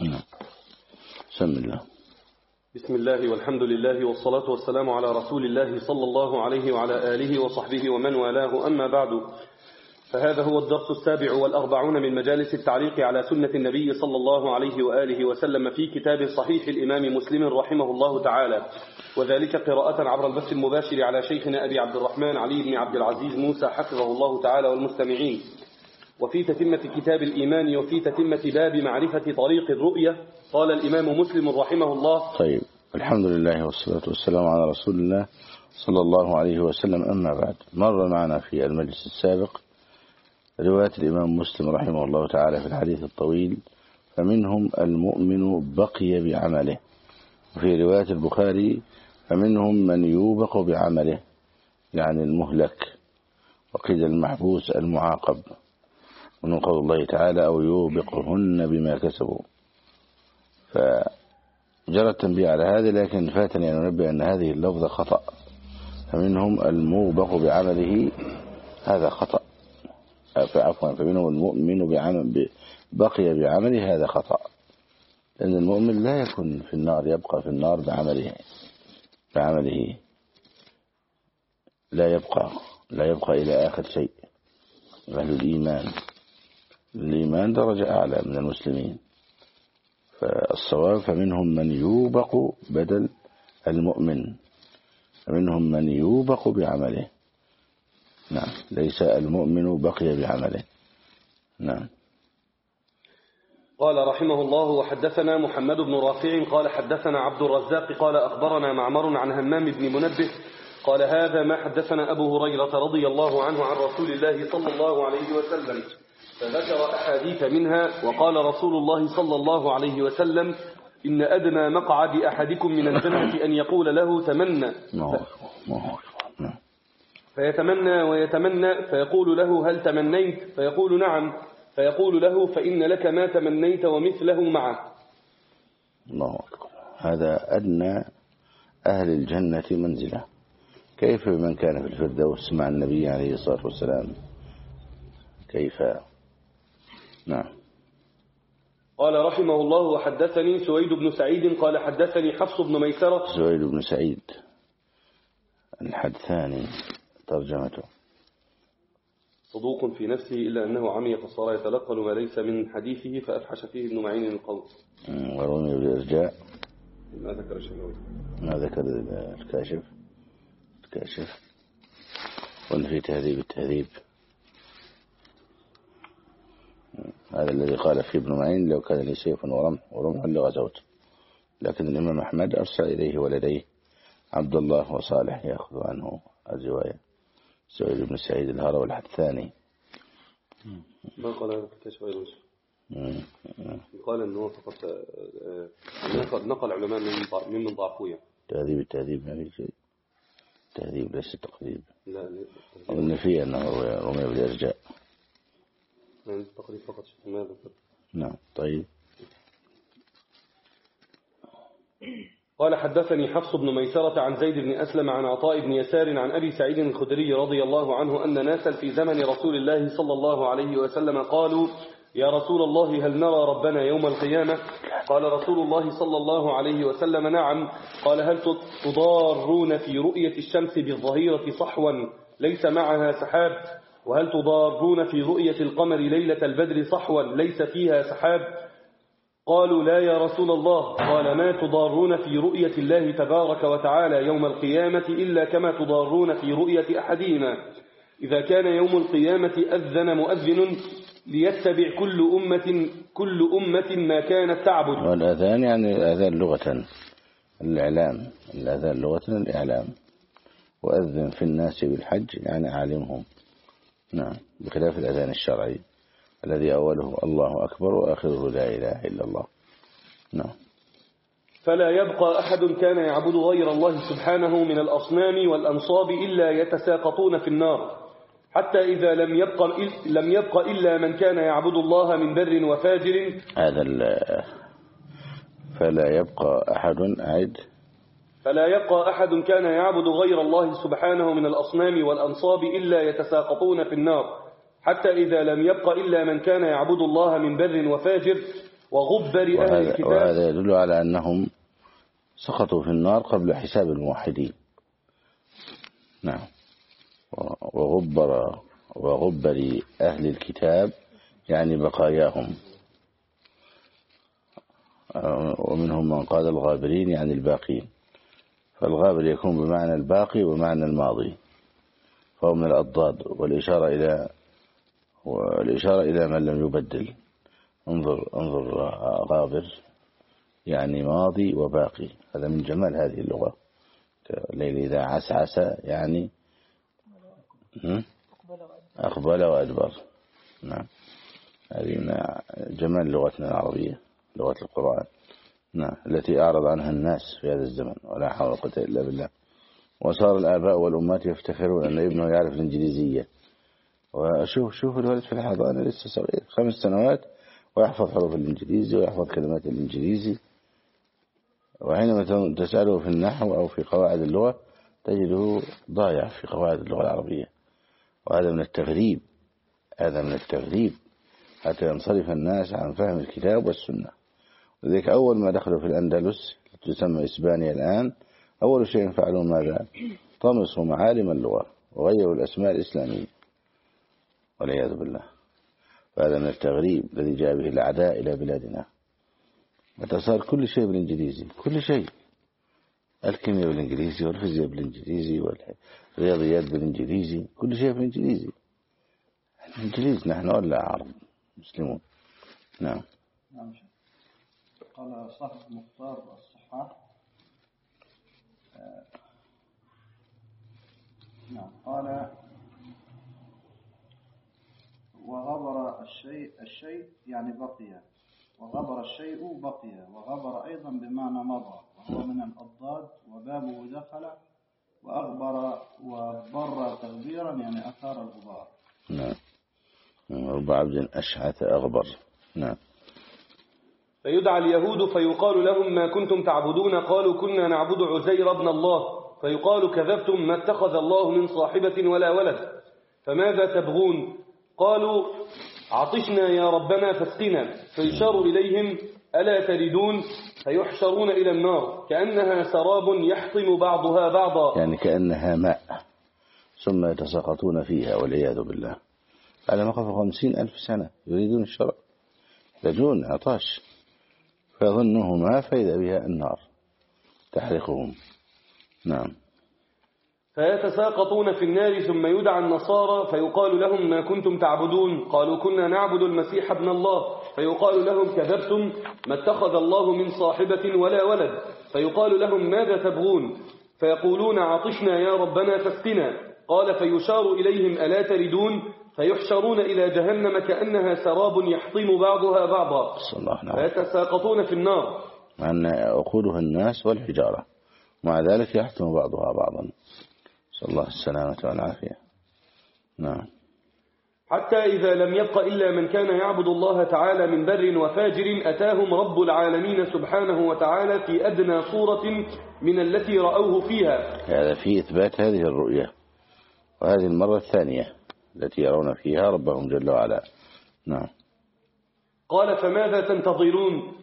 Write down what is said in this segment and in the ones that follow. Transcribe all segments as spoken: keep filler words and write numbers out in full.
بسم الله. بسم الله والحمد لله والصلاة والسلام على رسول الله صلى الله عليه وعلى آله وصحبه ومن والاه، أما بعد، فهذا هو الدرس السابع والأربعون من مجالس التعليق على سنة النبي صلى الله عليه وآله وسلم في كتاب صحيح الإمام مسلم رحمه الله تعالى، وذلك قراءة عبر البث المباشر على شيخنا أبي عبد الرحمن علي بن عبد العزيز موسى حفظه الله تعالى والمستمعين، وفي تتمة كتاب الإيمان وفي تتمة باب معرفة طريق الرؤية. قال الإمام مسلم رحمه الله. طيب، الحمد لله والصلاة والسلام على رسول الله صلى الله عليه وسلم، أما بعد. مر معنا في المجلس السابق رواية الإمام مسلم رحمه الله تعالى في الحديث الطويل: فمنهم المؤمن بقي بعمله، وفي رواية البخاري: فمنهم من يوبق بعمله، يعني المهلك، وقيل المحبوس المعاقب، ومن قول الله تعالى: أو يوبقهن بما كسبوا. فجرى التنبيه على هذا، لكن فاتني أن ننبه أن هذه اللفظة خطأ. فمنهم الموبق بعمله، هذا خطأ. عفوا، فمنهم المؤمن بعمل بقي بعمله، هذا خطأ، لأن المؤمن لا يكون في النار، يبقى في النار بعمله بعمله لا يبقى لا يبقى إلى آخر شيء. أهل الإيمان الإيمان درجة أعلى من المسلمين. فالصواب: فمنهم من يوبق بدل المؤمن، فمنهم من يوبق بعمله. نعم، ليس المؤمن بقي بعمله. نعم. قال رحمه الله: وحدثنا محمد بن رافع قال حدثنا عبد الرزاق قال أخبرنا معمر عن همام بن منبه قال: هذا ما حدثنا أبو هريرة رضي الله عنه عن رسول الله صلى الله عليه وسلم، فذكر أحاديث منها، وقال رسول الله صلى الله عليه وسلم: إن أدنى مقعد أحدكم من الجنة أن يقول له تمنى، فيتمنى ويتمنى، فيقول له: هل تمنيت؟ فيقول: نعم. فيقول له: فإن لك ما تمنيت ومثله معه. الله أكبر. هذا أدنى أهل الجنة منزلة. كيف بمن كان في الفردوس مع النبي عليه الصلاة والسلام؟ كيف؟ نعم. قال رحمه الله: وحدثني سويد بن سعيد قال حدثني حفص بن ميسرة. سويد بن سعيد الحدثاني، ترجمته: صدوق في نفسه إلا أنه عمي فصار يتلقن ما ليس من حديثه فأفحش فيه ابن معين القول. ورمي بالإرجاء. ما ذكر الشنوي، ما ذكر الكاشف الكاشف وفي تهذيب التهذيب. هذا الذي قال فيه ابن معين: لو كان لي سيف ورمح ورمح لغزوت. لكن الإمام أحمد أرسل إليه ولديه عبد الله وصالح يأخذ عنه الرواية. سعيد بن سعيد الهروي الحدثاني. ما قال هذا في الكشف أيضا؟ قال أنه فقط نقل, نقل علماء من من ضعفوه. تهذيب التهذيب ما في شيء. تهذيب ليس تقريب. لا، أظن فيه أنه رمي بالإرجاء. يعني تقريب فقط. ماذا؟ نعم. طيب. قال حدثني حفص بن ميسرة عن زيد بن أسلم عن عطاء بن يسار عن أبي سعيد الخدري رضي الله عنه أن ناسا في زمن رسول الله صلى الله عليه وسلم قالوا: يا رسول الله، هل نرى ربنا يوم القيامة؟ قال رسول الله صلى الله عليه وسلم: نعم. قال: هل تضارون في رؤية الشمس بالظهيرة صحوا ليس معها سحاب؟ وهل تضارون في رؤية القمر ليلة البدر صحوا ليس فيها سحاب؟ قالوا: لا يا رسول الله. قال: ما تضارون في رؤية الله تبارك وتعالى يوم القيامة إلا كما تضارون في رؤية أحدهما. إذا كان يوم القيامة أذن مؤذن ليتبع كل أمة كل أمة ما كانت تعبد. والأذان يعني الأذان لغة الإعلام، الأذان لغة الإعلام، وأذن في الناس بالحج يعني أعلمهم. نعم، بخلاف الأذان الشرعي الذي أوله الله أكبر وآخره لا إله إلا الله. نعم. فلا يبقى أحد كان يعبد غير الله سبحانه من الأصنام والأنصاب إلا يتساقطون في النار، حتى إذا لم يبق لم يبق إلا من كان يعبد الله من بر وفاجر. هذا فلا يبقى أحد عد فلا يبقى أحد كان يعبد غير الله سبحانه من الأصنام والأنصاب إلا يتساقطون في النار، حتى إذا لم يبق إلا من كان يعبد الله من بر وفاجر. وغبر أهل وهذا, الكتاب. وهذا يدل على أنهم سقطوا في النار قبل حساب الموحدين. نعم. وغبر وغبر أهل الكتاب يعني بقاياهم، ومنهم من قال الغابرين يعني الباقين، فالغابر يكون بمعنى الباقي ومعنى الماضي، فهو من الأضداد، والإشارة إلى والإشارة إلى من لم يبدل. انظر انظر غابر يعني ماضي وباقي، هذا من جمال هذه اللغة. الليل إذا عسعس يعني أقبل وأدبر. نعم، هذه من جمال لغتنا العربية، لغة القرآن. نعم، التي أعرض عنها الناس في هذا الزمن، ولا حول ولا قوة إلا بالله. وصار الآباء والأمهات يفتخرون أن ابنه يعرف الإنجليزية. وشوف شوف الولد في الحضانة لسه صغير، خمس سنوات، ويحفظ حروف الإنجليزي ويحفظ كلمات الإنجليزي، وحينما تسأله في النحو أو في قواعد اللغة تجده ضايع في قواعد اللغة العربية. وهذا من التغريب، هذا من التغريب حتى ينصرف الناس عن فهم الكتاب والسنة. لذلك أول ما دخلوا في الأندلس تسمى إسبانيا الآن، أول شيء فعلوا ماذا؟ طمسوا معالم اللغة وغيروا الأسماء الإسلامية والعياذ بالله. فهذا من التغريب الذي جاء به الأعداء إلى بلادنا. متى صار كل شيء بالإنجليزي، كل شيء، الكيمياء بالإنجليزي والفيزياء بالإنجليزي والرياضيات بالإنجليزي، كل شيء بالإنجليزي. الإنجليز نحن ولا عرب مسلمون. نعم. نعم. قال صاحب مختار الصحاح، نعم، قال وغبر الشيء الشيء يعني بقي، وغبر الشيء بقي، وغبر أيضا بمعنى مضى، وهو من الأضداد، وبابه دخل، وأغبر وبر تغبيرا يعني أثار الغبار. نعم. رب عبد أشعث أغبر. نعم. فيدعى اليهود فيقال لهم ما كنتم تعبدون؟ قالوا كنا نعبد عزير ابن الله. فيقال كذبتم، ما اتخذ الله من صاحبة ولا ولد. فماذا تبغون؟ قالوا عطشنا يا ربنا فاسقنا. فيشار إليهم ألا تردون؟ فيحشرون إلى النار كأنها سراب يحطم بعضها بعضا، يعني كأنها ماء، ثم يتساقطون فيها والعياذ بالله على مقف خمسين ألف سنة يريدون الشراب، يحتاجون عطاش، فيظنه ما فإذا بها النار تحرقهم. نعم. فيتساقطون في النار. ثم يدعى النصارى فيقال لهم ما كنتم تعبدون؟ قالوا كنا نعبد المسيح ابن الله. فيقال لهم كذبتم، ما اتخذ الله من صاحبة ولا ولد. فيقال لهم ماذا تبغون؟ فيقولون عطشنا يا ربنا فاسقنا. قال فيشار إليهم ألا تردون؟ فيحشرون إلى جهنم كأنها سراب يحطم بعضها بعضا، فيتساقطون في النار، مع أن أقودها الناس والحجارة، مع ذلك يحطم بعضها بعضا، صلى الله السلامة والعافية. نعم. حتى إذا لم يبق إلا من كان يعبد الله تعالى من بر وفاجر أتاهم رب العالمين سبحانه وتعالى في أدنى صورة من التي رأوه فيها. هذا في إثبات هذه الرؤية، وهذه المرة الثانية التي يرون فيها ربهم جل وعلا. نعم. قال فماذا تنتظرون؟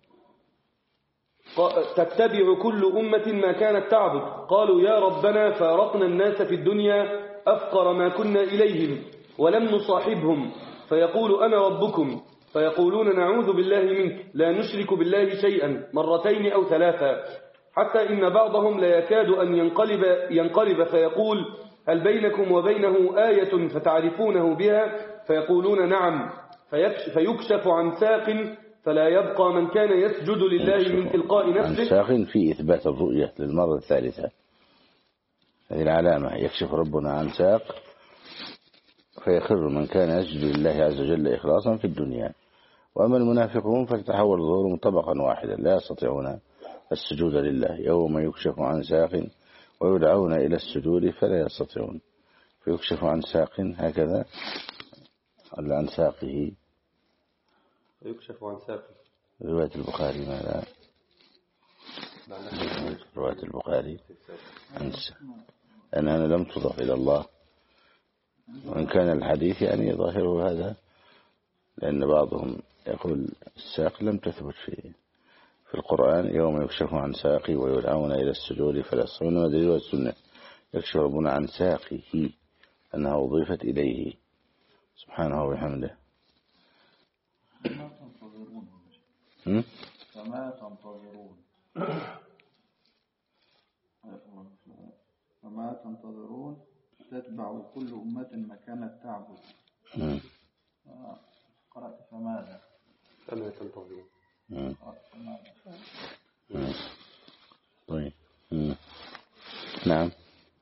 تتبع كل أمة ما كانت تعبد. قالوا يا ربنا فارقنا الناس في الدنيا أفقر ما كنا إليهم ولم نصاحبهم، فيقول أنا ربكم، فيقولون نعوذ بالله منك لا نشرك بالله شيئا مرتين أو ثلاثا، حتى إن بعضهم لا يكاد أن ينقلب, ينقلب فيقول هل بينكم وبينه آية فتعرفونه بها؟ فيقولون نعم، فيكشف عن ساق فلا يبقى من كان يسجد لله من تلقاء نفسه. عن ساق في إثبات الرؤية للمرة الثالثة، هذه العلامة، يكشف ربنا عن ساق فيخر من كان يسجد لله عز وجل إخلاصا في الدنيا. وأما المنافقون فتتحول ظهورهم طبقا واحدا لا يستطيعون السجود لله، يوم يكشف عن ساق ويدعون إلى السجود فلا يستطيعون، فيكشف عن ساق هكذا ولا عن ساقه، يكشف عن ساقه. رواية البخاري ماذا؟ رواية البخاري أنسى أنها لم تضف إلى الله، وإن كان الحديث يعني ظاهره هذا لأن بعضهم يقول الساق لم تثبت في في القرآن، يوم يكشف عن ساقي ويدعون إلى السجود فلا يستطيعون ما دليل السنة. يكشف ربنا عن ساقه أنها أضيفت إليه سبحانه وبحمده. فما تنتظرون فما تنتظرون فما تنتظرون تتبع كل أمة ما كانت تعبد. قرأت فماذا فما تنتظرون. طيب. نعم.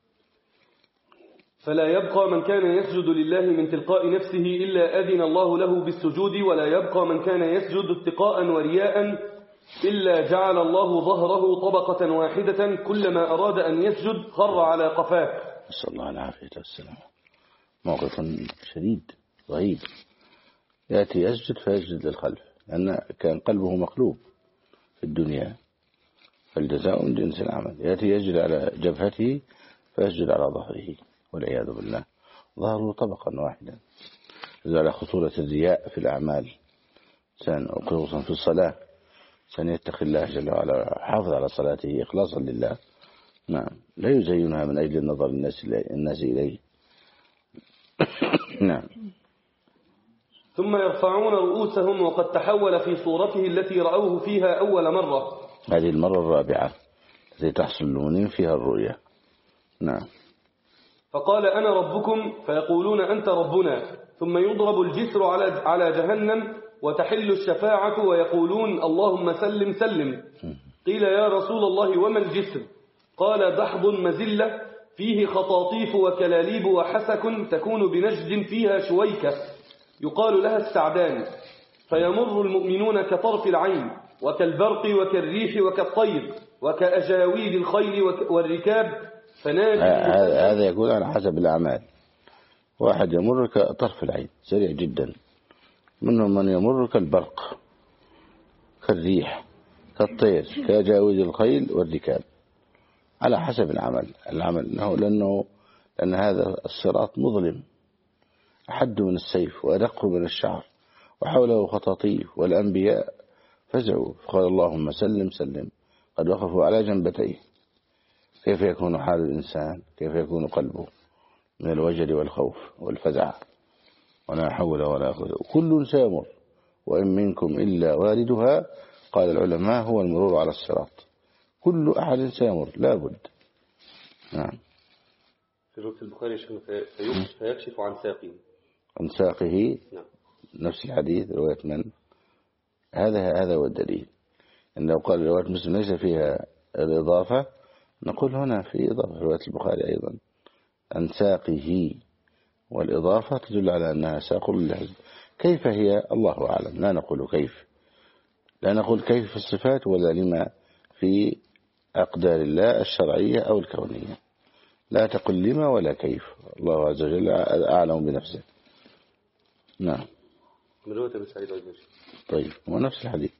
فلا يبقى من كان يسجد لله من تلقاء نفسه إلا أذن الله له بالسجود، ولا يبقى من كان يسجد اتقاء ورياء إلا جعل الله ظهره طبقة واحدة، كلما أراد أن يسجد خر على قفاه. نسأل الله العافية والسلام. موقف شديد رهيب. يأتي يسجد فيسجد للخلف لأن كان قلبه مقلوب في الدنيا، فالجزاء من جنس العمل. يأتي يسجد على جبهته فيسجد على ظهره والعياذ بالله، ظهره طبقا واحدا. على خطورة الرياء في الأعمال، خصوصا في الصلاة. سن يتقي الله جل وعلا، حافظ على صلاته إخلاصا لله. نعم، لا يزينها من أجل النظر الناس الناس إليه. نعم. ثم يرفعون رؤوسهم وقد تحول في صورته التي رأوه فيها أول مرة. هذه المرة الرابعة التي تحصل المؤمنين فيها الرؤية. نعم. فقال أنا ربكم فيقولون أنت ربنا، ثم يضرب الجسر على على جهنم وتحل الشفاعة ويقولون اللهم سلم سلم. قيل يا رسول الله وما الجسر؟ قال دحض مزلة فيه خطاطيف وكلاليب وحسك تكون بنجد فيها شويكة يقال لها السعدان، فيمر المؤمنون كطرف العين وكالبرق وكالريح وكالطير وكأجاويد الخيل والركاب. فنادي هذا يقول على حسب الأعمال. واحد يمر كطرف العين سريع جدا، منهم من يمر كالبرق كالريح كالطير كأجاويد الخيل والركاب، على حسب العمل. العمل إنه لأنه لأن هذا الصراط مظلم، أحد من السيف وأدق من الشعر، وحوله خطاطيف، والأنبياء فزعوا فقال اللهم سلم سلم، قد وقفوا على جنبتيه. كيف يكون حال الإنسان؟ كيف يكون قلبه من الوجل والخوف والفزع؟ ولا حول ولا قوة. كل سيمر وإن منكم إلا واردها. قال العلماء هو المرور على الصراط، كل أحد سيمر لا بد. نعم. في رواية البخاري فيكشف عن ساقه. عن ساقه. نعم. نفس الحديث رواية من؟ هذا هذا هو الدليل. إن لو قال رواية مسلم ليس فيها الإضافة نقول هنا في إضافة في رواية البخاري أيضا عن ساقه، والإضافة تدل على أنها ساق لله. كيف هي؟ الله أعلم، لا نقول كيف، لا نقول كيف في الصفات ولا لما في أقدار الله الشرعية أو الكونية. لا تقل لما ولا كيف، الله عز وجل أعلم بنفسه. نعم. من رواية أبي سعيد الخدري. طيب، هو نفس الحديث.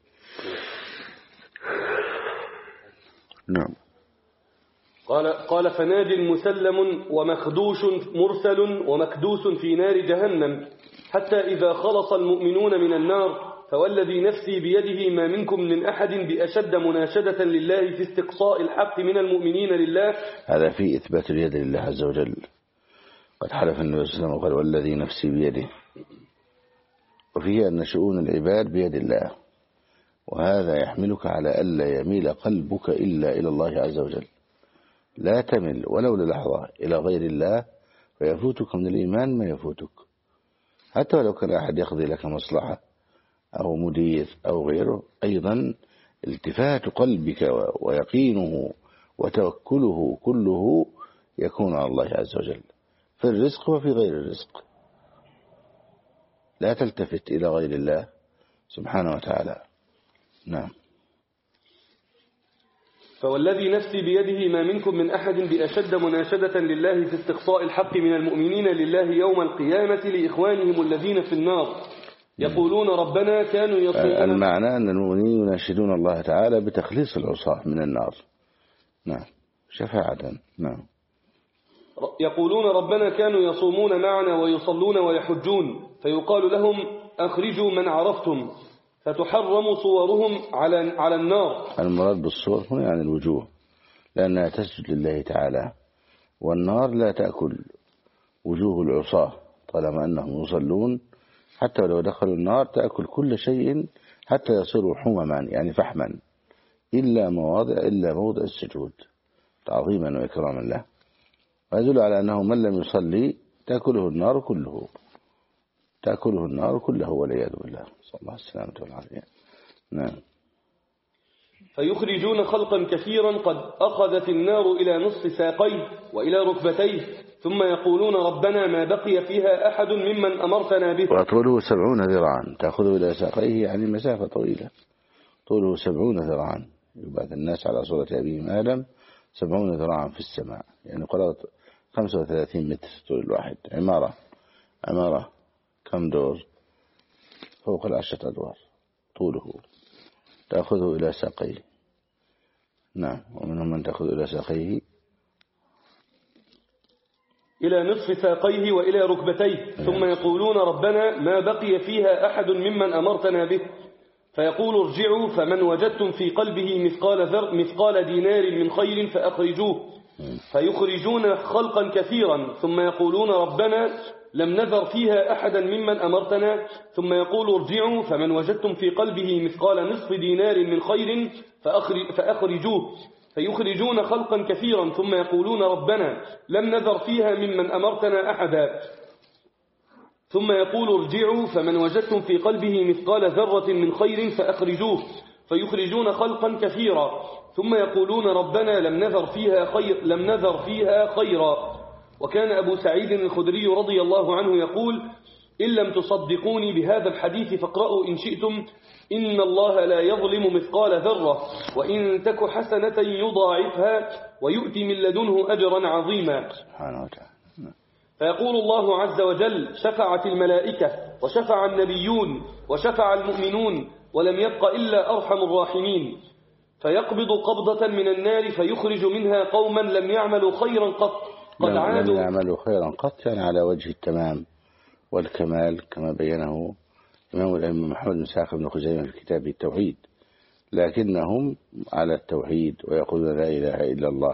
نعم. قال قال فناج مسلم ومخدوش مرسل ومكدوس في نار جهنم، حتى إذا خلص المؤمنون من النار فوالذي نفسي بيده ما منكم من أحد بأشد مناشدة لله في استقصاء الحق من المؤمنين لله. هذا في إثبات اليد لله عز وجل. قد حلف النبي صلى الله عليه وسلم وقال والذي نفسي بيده، وفيه أن شؤون العباد بيد الله، وهذا يحملك على ألا يميل قلبك إلا إلى الله عز وجل. لا تمل ولو للحظة إلى غير الله فيفوتك من الإيمان ما يفوتك، حتى لو كان أحد يقضي لك مصلحة أو مدير أو غيره. أيضا التفات قلبك ويقينه وتوكله كله يكون على الله عز وجل في الرزق وفي غير الرزق. لا تلتفت إلى غير الله سبحانه وتعالى. نعم. فوالذي نفسي بيده ما منكم من أحد بأشد مناشدة لله في استقصاء الحق من المؤمنين لله يوم القيامة لإخوانهم الذين في النار يقولون ربنا كانوا يطيعون. المعنى أن المؤمنين يناشدون الله تعالى بتخليص العصاة من النار. نعم، شفاعة. نعم. يقولون ربنا كانوا يصومون معنا ويصلون ويحجون، فيقال لهم أخرجوا من عرفتم، فتحرم صورهم على على النار. المراد بالصور هنا يعني الوجوه، لأنها تسجد لله تعالى، والنار لا تأكل وجوه العصاة طالما أنهم يصلون، حتى لو دخلوا النار تأكل كل شيء حتى يصيروا حمما يعني فحما، إلا مواضع إلا موضع السجود تعظيما وإكراما له، ويدل على أنه من لم يصلي تأكله النار كله تأكله النار كله والعياذ بالله، صلى الله السلامة والعافية. نعم. فيخرجون خلقا كثيرا قد أخذت النار إلى نصف ساقيه وإلى ركبتيه، ثم يقولون ربنا ما بقي فيها أحد ممن أمرتنا به. وطوله سبعون ذراعا، تأخذه إلى ساقيه يعني مسافة طويلة، طوله سبعون ذراعا، يبعث الناس على صورة أبيهم آدم سبعون ذراعا في السماء، يعني قرابة خمسة وثلاثين متر طول الواحد. عمارة عمارة كم دور؟ فوق العشرة أدوار طوله، تأخذه إلى ساقيه. نعم. ومنهم من تأخذ إلى ساقيه إلى نصف ساقيه وإلى ركبتيه، ثم يقولون ربنا ما بقي فيها أحد ممن أمرتنا به، فيقول ارجعوا فمن وجدتم في قلبه مثقال ذر مثقال دينار من خير فأخرجوه، فيخرجون خلقا كثيرا، ثم يقولون ربنا لم نذر فيها أحدا ممن أمرتنا، ثم يقول ارجعوا فمن وجدتم في قلبه مثقال نصف دينار من خير فأخرجوه، فيخرجون خلقا كثيرا، ثم يقولون ربنا لم نذر فيها ممن أمرتنا أحدا، ثم يقول ارجعوا فمن وجدتم في قلبه مثقال ذرة من خير فأخرجوه، فيخرجون خلقا كثيرا، ثم يقولون ربنا لم نذر فيها خير لم نذر فيها خيرا. وكان أبو سعيد الخدري رضي الله عنه يقول إن لم تصدقوني بهذا الحديث فاقرأوا إن شئتم إن الله لا يظلم مثقال ذرة وإن تك حسنة يضاعفها ويؤتي من لدنه أجرا عظيما. سبحانه وتعالى. فيقول الله عز وجل شفعت الملائكة وشفع النبيون وشفع المؤمنون ولم يبق إلا أرحم الراحمين، فيقبض قبضة من النار فيخرج منها قوما لم يعملوا خيرا قط قد عادوا لم يعملوا خيرا قط، يعني على وجه التمام والكمال كما بينه إمام الأئمة محمد بن إسحاق بن خزيمة في كتابه التوحيد، لكنهم على التوحيد ويقولون لا إله إلا الله،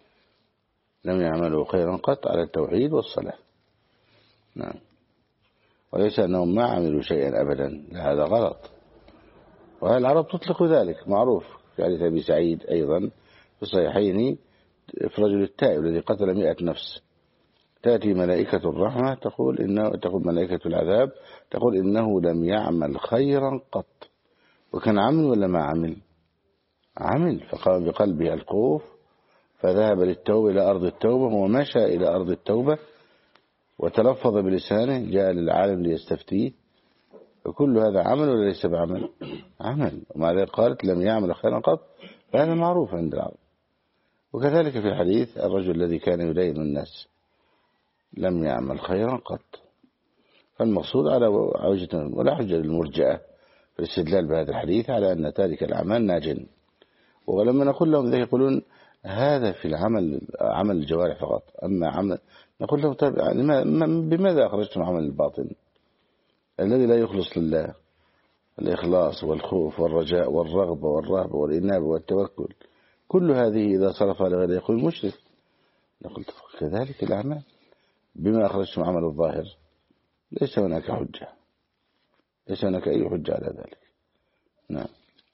لم يعملوا خيرا قط على التوحيد والصلاة. نعم. وليس أنهم ما عملوا شيئا أبدا، لا هذا غلط، والعرب تطلق ذلك معروف في حديث أبي سعيد أيضا في الصحيحين في رجل التائب الذي قتل مئة نفس، تأتي ملائكة الرحمة تقول إنه تقول ملائكة العذاب تقول إنه لم يعمل خيرا قط، وكان عمل ولا ما عمل؟ عمل، فقام بقلبه الخوف فذهب للتوبة إلى أرض التوبة ومشى إلى أرض التوبة وتلفظ بلسانه، جاء للعالم ليستفتيه، فكل هذا عمل ولا ليس بعمل؟ عمل. ومع ذلك قالت لم يعمل خيرا قط، فهذا معروف عند العرب. وكذلك في الحديث الرجل الذي كان يدين الناس لم يعمل خيرا قط. فالمقصود على وجه ولا حجة للمرجئة في الاستدلال بهذا الحديث على أن تارك الأعمال ناجٍ. ولما نقول لهم ذلك يقولون هذا في العمل عمل الجوارح فقط، أما عمل نقول لهم طيب بماذا أخرجتم عمل الباطن الذي لا يخلص لله؟ الإخلاص والخوف والرجاء والرغبة والرهبة والإنابة والتوكل، كل هذه إذا صرفها لغير يقول مشرك. نقول كذلك الأعمال، بما أخرجتم عمل الظاهر ليس هناك حجة، ليس هناك أي حجة على ذلك. نعم.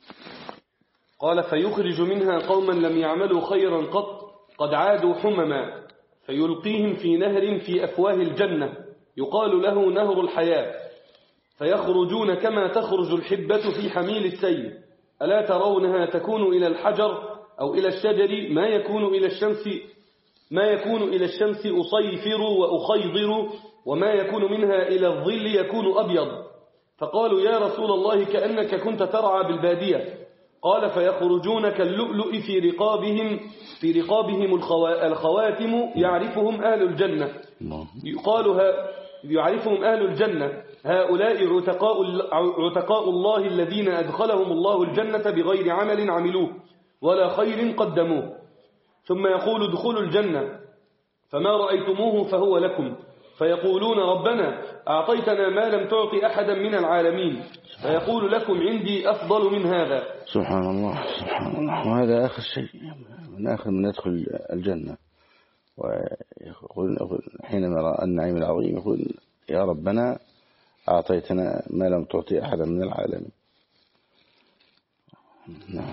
قال فيخرج منها قوما لم يعملوا خيرا قط قد عادوا حمما، فيلقيهم في نهر في أفواه الجنة يقال له نهر الحياة، فيخرجون كما تخرج الحبة في حميل السيل، ألا ترونها تكون إلى الحجر أو إلى الشجر ما يكون إلى الشمس ما يكون إلى الشمس أصيفر وأخيضر، وما يكون منها إلى الظل يكون أبيض. فقالوا يا رسول الله كأنك كنت ترعى بالبادية. قال فيخرجون كاللؤلؤ في رقابهم في رقابهم الخواتم يعرفهم أهل الجنة، يقالها يعرفهم أهل الجنة هؤلاء عتقاء, عتقاء الله الذين أدخلهم الله الجنة بغير عمل عملوه ولا خير قدموه. ثم يقول ادخلوا الجنة، فما رأيتموه فهو لكم، فيقولون ربنا أعطيتنا ما لم تعطي أحدا من العالمين، فيقول لكم عندي أفضل من هذا. سبحان الله سبحان الله. وهذا آخر شيء، من آخر من يدخل الجنة، ويقول حينما رأى النعيم العظيم يقول يا ربنا أعطيتنا ما لم تعطي أحدا من العالمين. نعم.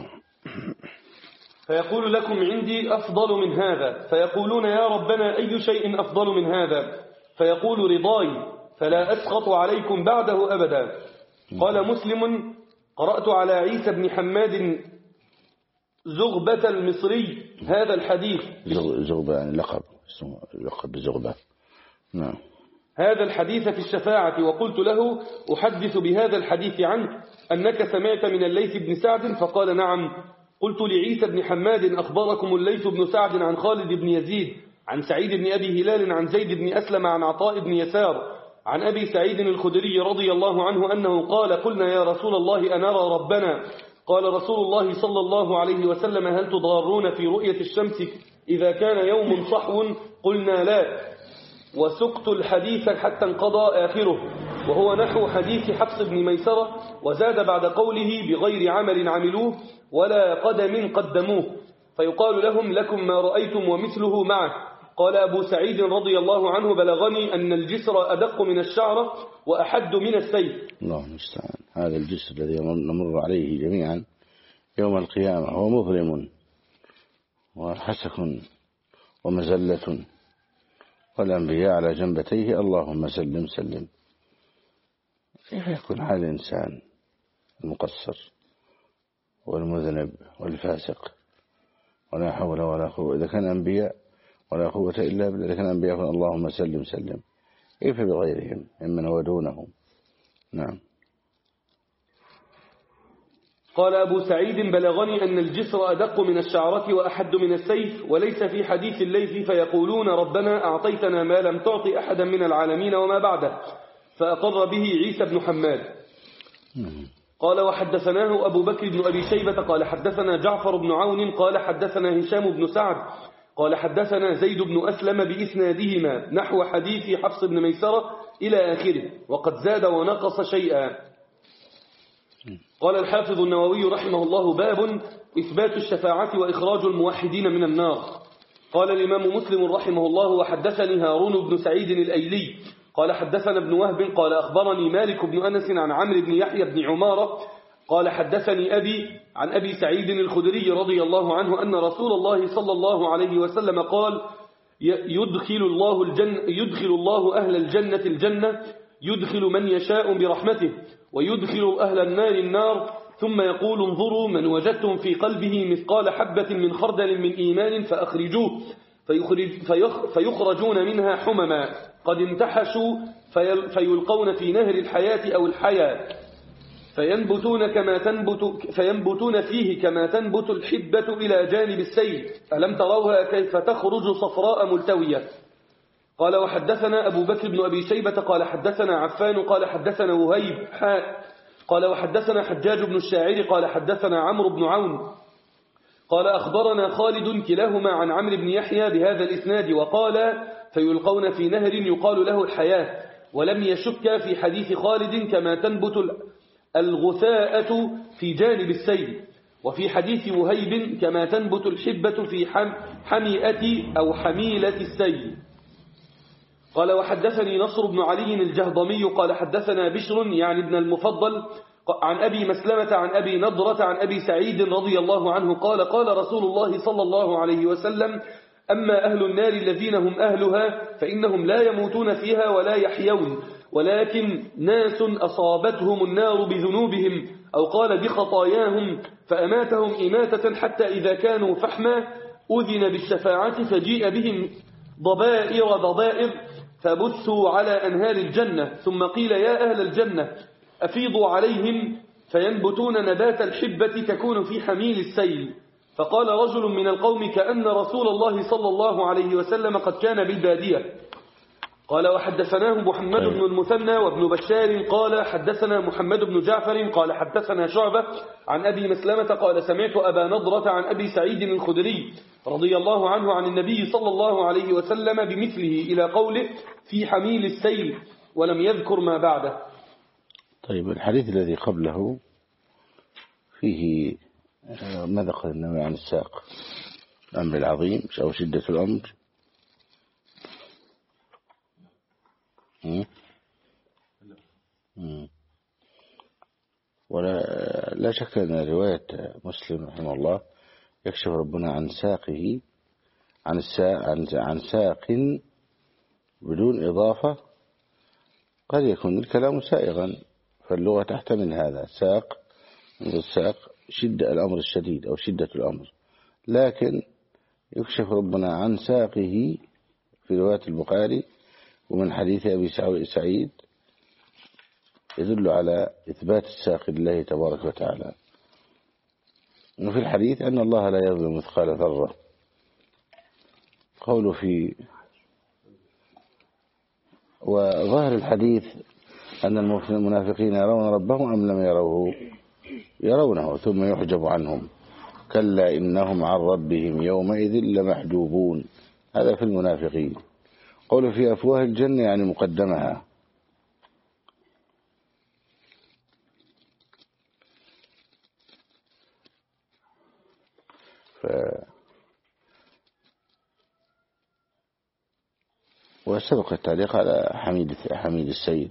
فيقول لكم عندي أفضل من هذا، فيقولون يا ربنا أي شيء أفضل من هذا؟ فيقول رضاي فلا أسخط عليكم بعده أبدا. قال مسلم قرأت على عيسى بن حماد زغبة المصري هذا الحديث. زغبة يعني لقب، لقب زغبة. نعم. هذا الحديث في الشفاعة، وقلت له أحدث بهذا الحديث عنك أنك سمعت من الليث بن سعد؟ فقال نعم. قلت لعيسى بن حماد أخبركم الليث بن سعد عن خالد بن يزيد عن سعيد بن أبي هلال عن زيد بن أسلم عن عطاء بن يسار عن أبي سعيد الخدري رضي الله عنه أنه قال قلنا يا رسول الله أنرى ربنا؟ قال رسول الله صلى الله عليه وسلم هل تضارون في رؤية الشمس إذا كان يوم صحو؟ قلنا لا، وسقت الحديث حتى انقضى آخره، وهو نحو حديث حفص بن ميسرة، وزاد بعد قوله بغير عمل عملوه ولا قدم قدموه، فيقال لهم لكم ما رأيتم ومثله معه. قال أبو سعيد رضي الله عنه بلغني أن الجسر أدق من الشعرة وأحد من السيف. الله المستعان. هذا الجسر الذي نمر عليه جميعا يوم القيامة هو مظلم وحسك ومزلة، والأنبياء على جنبتيه اللهم سلم سلم. كيف يكون حال الإنسان المقصر والمذنب والفاسق ولا حول ولا قوة؟ إذا كان أنبياء ولا قوة إلا بالله، إذا كان أنبياء اللهم سلم سلم، كيف بغيرهم ممن هو دونهم؟ نعم. قال أبو سعيد بلغني أن الجسر أدق من الشعرة وأحد من السيف، وليس في حديث الليث فيقولون ربنا أعطيتنا ما لم تعطي أحدا من العالمين وما بعده، فأقر به عيسى بن حماد. قال وحدثناه أبو بكر بن أبي شيبة قال حدثنا جعفر بن عون قال حدثنا هشام بن سعد قال حدثنا زيد بن أسلم بإسنادهما نحو حديث حفص بن ميسرة إلى آخره، وقد زاد ونقص شيئا. قال الحافظ النووي رحمه الله باب إثبات الشفاعة وإخراج الموحدين من النار. قال الإمام مسلم رحمه الله وحدثني هارون بن سعيد الأيلي قال حدثنا ابن وهب قال أخبرني مالك بن أنس عن عمرو بن يحيى بن عمارة قال حدثني أبي عن أبي سعيد الخدري رضي الله عنه أن رسول الله صلى الله عليه وسلم قال يدخل الله الجنة يدخل الله أهل الجنة الجنة يدخل من يشاء برحمته ويدخل أهل النار النار، ثم يقول انظروا من وجدتم في قلبه مثقال حبة من خردل من إيمان فأخرجوه فيخرج فيخرجون منها حمما قد امتحشوا فيلقون في نهر الحياة أو الحياة فينبتون كما تنبت فينبتون فيه كما تنبت الحبة إلى جانب السيل، ألم تروها كيف تخرج صفراء ملتوية. قال وحدثنا أبو بكر بن أبي شيبة قال حدثنا عفان قال حدثنا وهيب حاء قال وحدثنا حجاج بن الشاعر قال حدثنا عمرو بن عون قال أخبرنا خالد كلاهما عن عمرو بن يحيى بهذا الإسناد، وقال فيلقون في نهر يقال له الحياة، ولم يشك في حديث خالد كما تنبت الغثاءة في جانب السيل، وفي حديث وهيب كما تنبت الحبة في حميئة أو حميلة السيل. قال وحدثني نصر بن علي الجهضمي قال حدثنا بشر يعني ابن المفضل عن أبي مسلمة عن أبي نضرة عن أبي سعيد رضي الله عنه قال قال رسول الله صلى الله عليه وسلم أما أهل النار الذين هم أهلها فإنهم لا يموتون فيها ولا يحيون، ولكن ناس أصابتهم النار بذنوبهم أو قال بخطاياهم فأماتهم إماتة حتى إذا كانوا فحما أذن بالشفاعة فجيء بهم ضبائر ضبائر فبثوا على أنهار الجنة، ثم قيل يا أهل الجنة أفيضوا عليهم فينبتون نبات الحبة تكون في حميل السيل. فقال رجل من القوم كأن رسول الله صلى الله عليه وسلم قد كان بالبادية قال وحدثناه محمد طيب. بن المثنى وابن بشار قال حدثنا محمد بن جعفر قال حدثنا شعبة عن أبي مسلمة قال سمعت أبا نضرة عن أبي سعيد الخدري رضي الله عنه عن النبي صلى الله عليه وسلم بمثله إلى قوله في حميل السيل ولم يذكر ما بعده. طيب الحديث الذي قبله فيه ماذا قال النبي عن الساق؟ الأمر العظيم أو شدة الأمر؟ ولا لا شك أن رواية مسلم رحمه الله يكشف ربنا عن ساقه عن الساق عن ساق بدون إضافة. قد يكون الكلام سائغا فاللغة تحتمل هذا، ساق الساق شدة الأمر الشديد أو شدة الأمر، لكن يكشف ربنا عن ساقه في رواية البخاري ومن حديث أبي سعيد يدل على إثبات الساق لله تبارك وتعالى. وفي الحديث أن الله لا يظلم مثقال ذرة. قوله في وظاهر الحديث أن المنافقين يرون ربهم أم لم يروه؟ يرونه ثم يحجب عنهم، كلا إنهم عن ربهم يومئذ لمحجوبون. هذا في المنافقين. قوله في أفواه الجنة يعني مقدمها. ف... وسبق التعليق على حميد حميد السيل.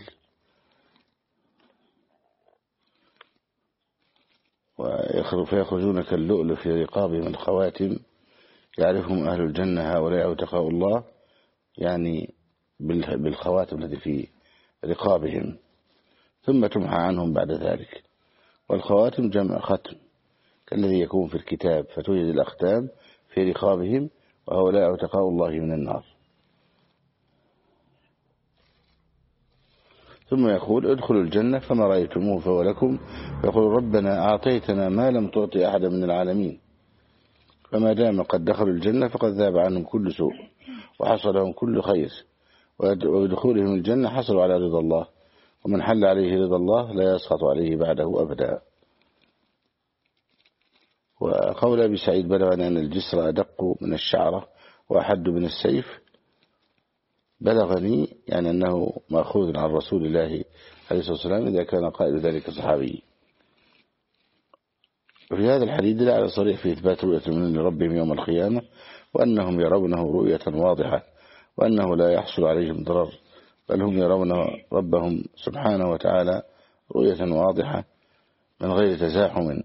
فيخرجون كاللؤلؤ في رقابهم الخواتم يعرفهم أهل الجنة هؤلاء أتقاء الله، يعني بالخواتم التي في رقابهم، ثم تمحى عنهم بعد ذلك. والخواتم جمع ختم كالذي يكون في الكتاب، فتوجد الأختام في رقابهم وهؤلاء أتقاء الله من النار. ثم يقول ادخلوا الجنة فما رأيتموه فهو لكم، فيقول ربنا أعطيتنا ما لم تعطي أحد من العالمين، فما دام قد دخلوا الجنة فقد ذاب عنهم كل سوء وحصل لهم كل خير، ودخولهم الجنة حصلوا على رضا الله، ومن حل عليه رضا الله لا يسخط عليه بعده أبدا. وقول أبي سعيد بلغني أن الجسر أدق من الشعرة وأحد من السيف، بلغني يعني أنه مأخوذ عن رسول الله عليه الصلاة والسلام إذا كان قائل ذلك صحابي. وفي هذا الحديث دل على صريح في إثبات رؤية المؤمنين لربهم يوم القيامة، وأنهم يرونه رؤية واضحة، وأنه لا يحصل عليهم ضرر، بل هم يرون ربهم سبحانه وتعالى رؤية واضحة من غير تزاحم،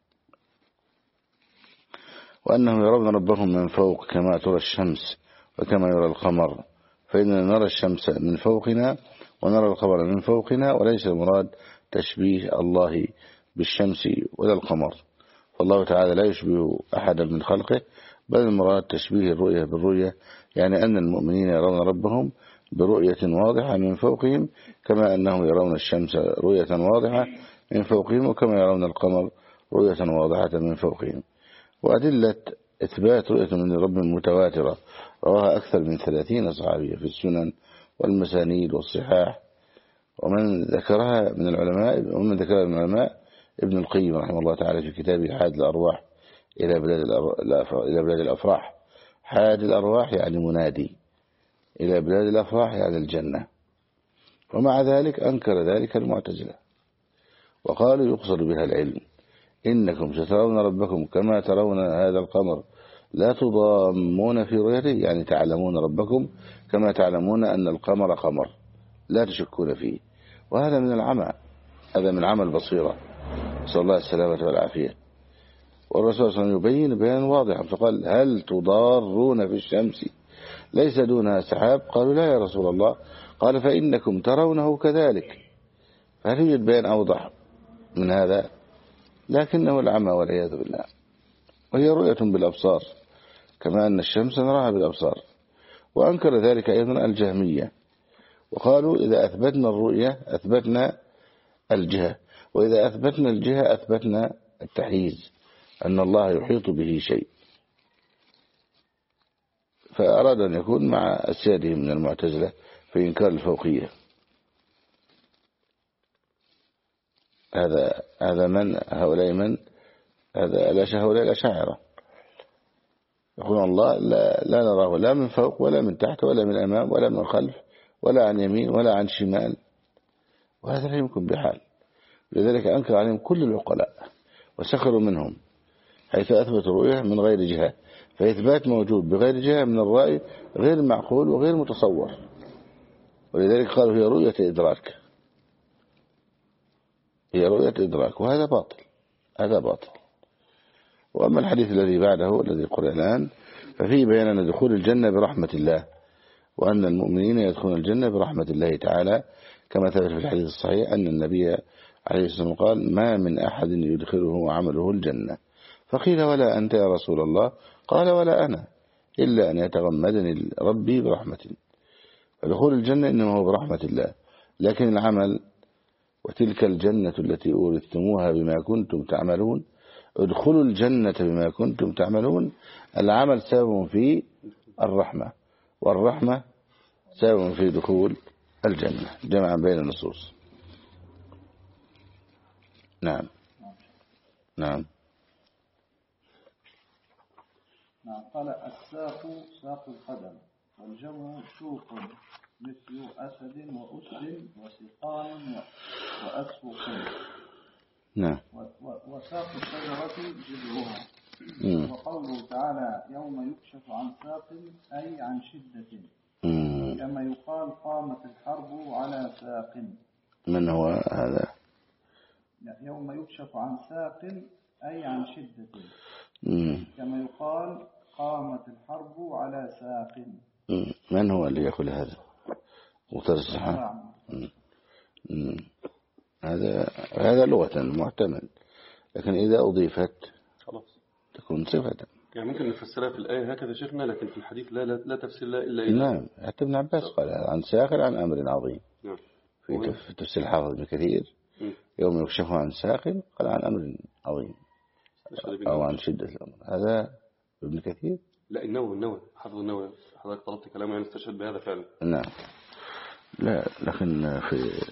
وأنهم يرون ربهم من فوق كما ترى الشمس وكما يرى القمر، فإننا نرى الشمس من فوقنا ونرى القمر من فوقنا، وليس المراد تشبيه الله بالشمس ولا القمر، فالله تعالى لا يشبه أحدا من خلقه، بل المراد تشبيه الرؤية بالرؤية، يعني أن المؤمنين يرون ربهم برؤية واضحة من فوقهم كما أنهم يرون الشمس رؤية واضحة من فوقهم، وكما يرون القمر رؤية واضحة من فوقهم. وأدلة إثبات رؤية من رب متواترة رواها أكثر من ثلاثين صحابية في السنن والمسانيد والصحاح، ومن ذكرها من العلماء ومن ذكرها من العلماء ابن القيم رحمه الله تعالى في كتابه حاد الأرواح إلى بلاد إلى بلاد الأفراح. حاد الأرواح يعني منادي، إلى بلاد الأفراح يعني الجنة. ومع ذلك أنكر ذلك المعتزلة وقالوا يقصد بها العلم، إنكم سترون ربكم كما ترون هذا القمر لا تضامون في رؤيته، يعني تعلمون ربكم كما تعلمون أن القمر قمر لا تشكون فيه. وهذا من العمى، هذا من عمى البصيرة، صلى الله السلامة والعافية. والرسول صلى الله عليه وسلم يبين بيانا واضحا فقال هل تضارون في الشمس ليس دونها سحاب؟ قالوا لا يا رسول الله، قال فإنكم ترونه كذلك. فهل يوجد بيان أوضح من هذا؟ لكنه العمى والعياذ بالله، وهي رؤية بالأبصار كما أن الشمس نراها بالأبصار. وأنكر ذلك أيضا الجهمية، وقالوا إذا أثبتنا الرؤية أثبتنا الجهة، وإذا أثبتنا الجهة أثبتنا التحييز، أن الله يحيط به شيء. فأراد أن يكون مع أسياده من المعتزلة في إنكار الفوقية. هذا هذا من هؤلاء من هذا هؤلاء الأشاعرة يقولون الله لا, لا نراه لا من فوق ولا من تحت ولا من أمام ولا من خلف ولا عن يمين ولا عن شمال، وهذا لا يمكن بحال. لذلك أنكر عليهم كل العقلاء وسخروا منهم حيث أثبت رؤية من غير جهة، فإثبات موجود بغير جهة من الرأي غير معقول وغير متصور، ولذلك قالوا هي رؤية إدراك، هي رؤية إدراك، وهذا باطل، هذا باطل. وأما الحديث الذي بعده الذي قرأ الآن ففيه بيان أن دخول الجنة برحمة الله، وأن المؤمنين يدخلون الجنة برحمة الله تعالى، كما ثبت في الحديث الصحيح أن النبي عليه الصلاة والسلام قال ما من أحد يدخله عمله الجنة. فقيل ولا أنت يا رسول الله؟ قال ولا أنا، إلا أن يتغمدني ربي برحمة. فدخول الجنة إنما هو برحمة الله، لكن العمل وتلك الجنة التي أورثتموها بما كنتم تعملون، ادخلوا الجنة بما كنتم تعملون، العمل سبب في الرحمة، والرحمة سبب في دخول الجنة، جمعا بين النصوص. نعم نعم نعم. قال الساق ساق القدم، والجمع سوق مثل أسد وأسد وسقان وأسفق. نعم. وساق الشجرة جذعها. وقوله تعالى يوم يكشف عن ساق أي عن شدة، كما يقال قامت الحرب على ساق. من هو هذا؟ يوم يكشف عن ساق أي عن شدة، مم. كما يقال قامت الحرب على ساق. مم. من هو اللي يقول هذا؟ مترسحة. هذا هذا لغة محتمل، لكن إذا أضيفت خلاص تكون صفة. يعني ممكن نفسرها في الآية هكذا شيخنا، لكن في الحديث لا لا, لا تفسير لا إلا إذا. نعم. حتى ابن عباس قال عن ساق عن أمر عظيم. نعم. في تفسير الحافظ ابن كثير يوم يكشف عن ساق قال عن أمر عظيم أو عن شدة الأمر. هذا ابن كثير. لا النووي النووي حافظ النووي، حضرتك طلبت كلامه يعني استشهد بهذا فعلا. نعم. لا لكن في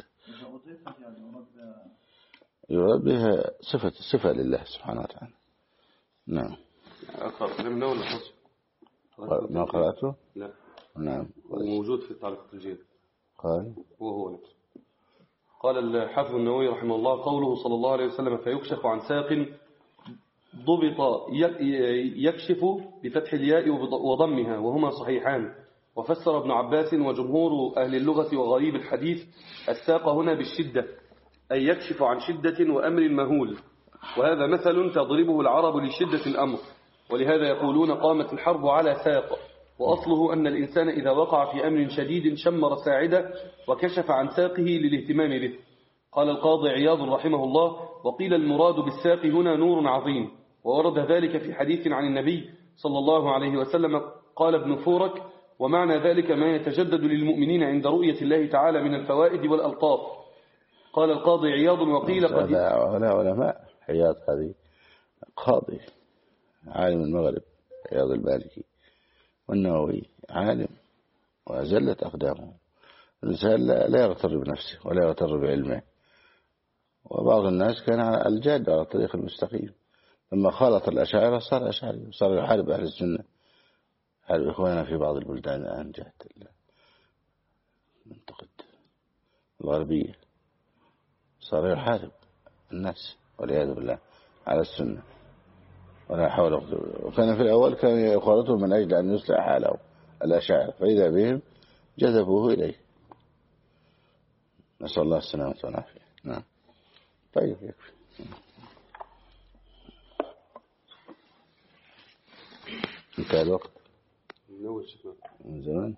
يراد بها صفة صفة لله سبحانه وتعالى. نعم. أقرأ كلام النووي ولا خاص؟ ما قرأته؟ لا. نعم. موجود في تعليق التسجيل. قال هو هو نفسه. قال الحافظ النووي رحمه الله قوله صلى الله عليه وسلم فيكشف عن ساق ضبط يكشف بفتح الياء وضمها وهما صحيحان. وفسر ابن عباس وجمهور أهل اللغة وغريب الحديث الساق هنا بالشدة، أي يكشف عن شدة وأمر مهول، وهذا مثل تضربه العرب لشدة الأمر، ولهذا يقولون قامت الحرب على ساق. وأصله أن الإنسان إذا وقع في أمر شديد شمر ساعده وكشف عن ساقه للاهتمام به. قال القاضي عياض رحمه الله وقيل المراد بالساق هنا نور عظيم، وورد ذلك في حديث عن النبي صلى الله عليه وسلم. قال ابن فورك ومعنى ذلك ما يتجدد للمؤمنين عند رؤية الله تعالى من الفوائد والألطاف. قال القاضي عياض وقيل قد هؤلاء علماء. عياض هذه قاضي عالم المغرب عياض المالكي، والنووي عالم وأزلت أقدامه. الإنسان لا يغتر بنفسه ولا يغتر بعلمه، وبعض الناس كان على الجاد على الطريق المستقيم، لما خالط الأشاعرة صار أشعري وصار يحارب أهل السنة، يحارب إخواننا في بعض البلدان الآن جهة المنطقة الغربية، صار يحارب الناس والعياذ بالله على السنة ولا حول ولا قوة. وكان في الأول كان يخالطهم من أجل أن يصلح حاله الأشاعرة، فإذا بهم جذبوه إليه. نسأل الله السلامة والعافية. نعم. طيب يكفي. انتهى الوقت من زمان.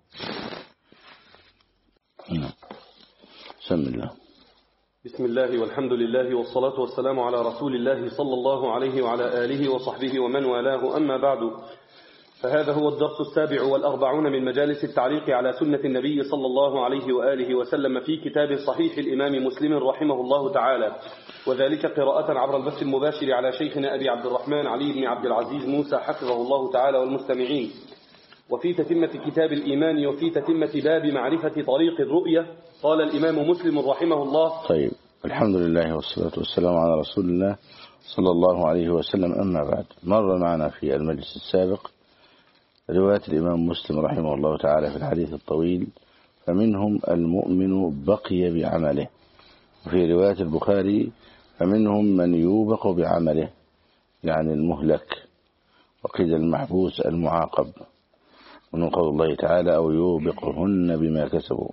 نعم. بسم الله. بسم الله والحمد لله والصلاة والسلام على رسول الله صلى الله عليه وعلى آله وصحبه ومن والاه، أما بعد، فهذا هو الدرس السابع والأربعون من مجالس التعليق على سنة النبي صلى الله عليه وآله وسلم في كتاب صحيح الإمام مسلم رحمه الله تعالى، وذلك قراءة عبر البث المباشر على شيخنا أبي عبد الرحمن علي بن عبد العزيز موسى حفظه الله تعالى والمستمعين. وفي تتمة كتاب الإيمان وفي تتمة باب معرفة طريق الرؤية. قال الإمام مسلم رحمه الله. طيب، الحمد لله والصلاة والسلام على رسول الله صلى الله عليه وسلم. أما بعد، مر معنا في المجلس السابق رواية الإمام مسلم رحمه الله تعالى في الحديث الطويل: فمنهم المؤمن بقي بعمله. وفي رواية البخاري: فمنهم من يوبق بعمله، يعني المهلك، وقيل المحبوس المعاقب، ومن قول الله تعالى: أو يوبقهن بما كسبوا.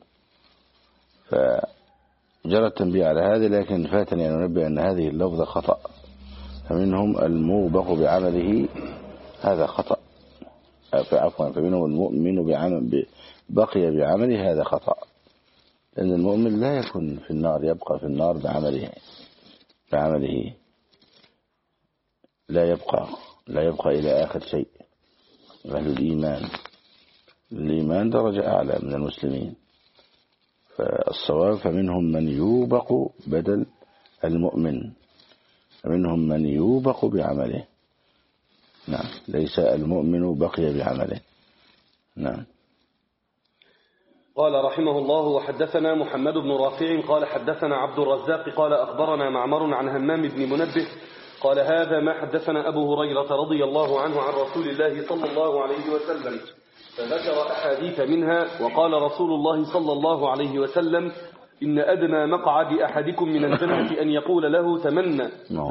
فجرى التنبيه على هذا، لكن فاتني أن ننبه أن هذه اللفظة خطأ. فمنهم الموبق بعمله، هذا خطأ. عفوا، فمنهم المؤمن بعمل بقي بعمله، هذا خطأ، لأن المؤمن لا يكون في النار، يبقى في النار بعمله بعمله لا يبقى لا يبقى إلى آخر شيء. أهل الإيمان الإيمان درجة أعلى من المسلمين. فالصواب: فمنهم من يوبق بدل المؤمن، فمنهم من يوبق بعمله. نعم، ليس المؤمن بقي بعمله. نعم. قال رحمه الله: وحدثنا محمد بن رافع قال حدثنا عبد الرزاق قال أخبرنا معمر عن همام بن منبه قال: هذا ما حدثنا أبو هريرة رضي الله عنه عن رسول الله صلى الله عليه وسلم، فذكر أحاديث منها. وقال رسول الله صلى الله عليه وسلم: إن أدنى مقعد أحدكم من الجنة أن يقول له تمنى،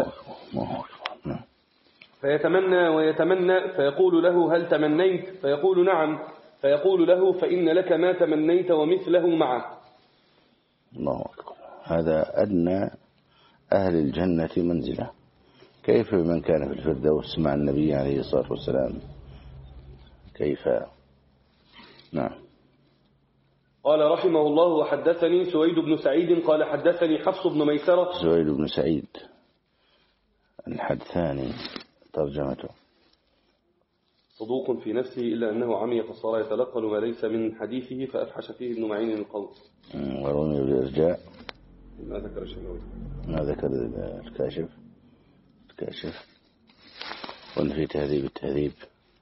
فيتمنى ويتمنى، فيقول له: هل تمنيت؟ فيقول: نعم. فيقول له: فإن لك ما تمنيت ومثله معه. الله أكبر. هذا أدنى أهل الجنة منزلة. كيف بمن كان في الفردوس مع النبي عليه الصلاة والسلام؟ كيف؟ نعم. قال رحمه الله: وحدثني سويد بن سعيد قال حدثني حفص بن ميسرة. سويد بن سعيد الحدثاني، ترجمته: صدوق في نفسه إلا أنه عمي فصار يتلقن ما ليس من حديثه فأفحش فيه ابن معين القول. ورمي بالإرجاء. ما ذكر الشنوي ما ذكر الكاشف الكاشف وأن في تهذيب التهذيب.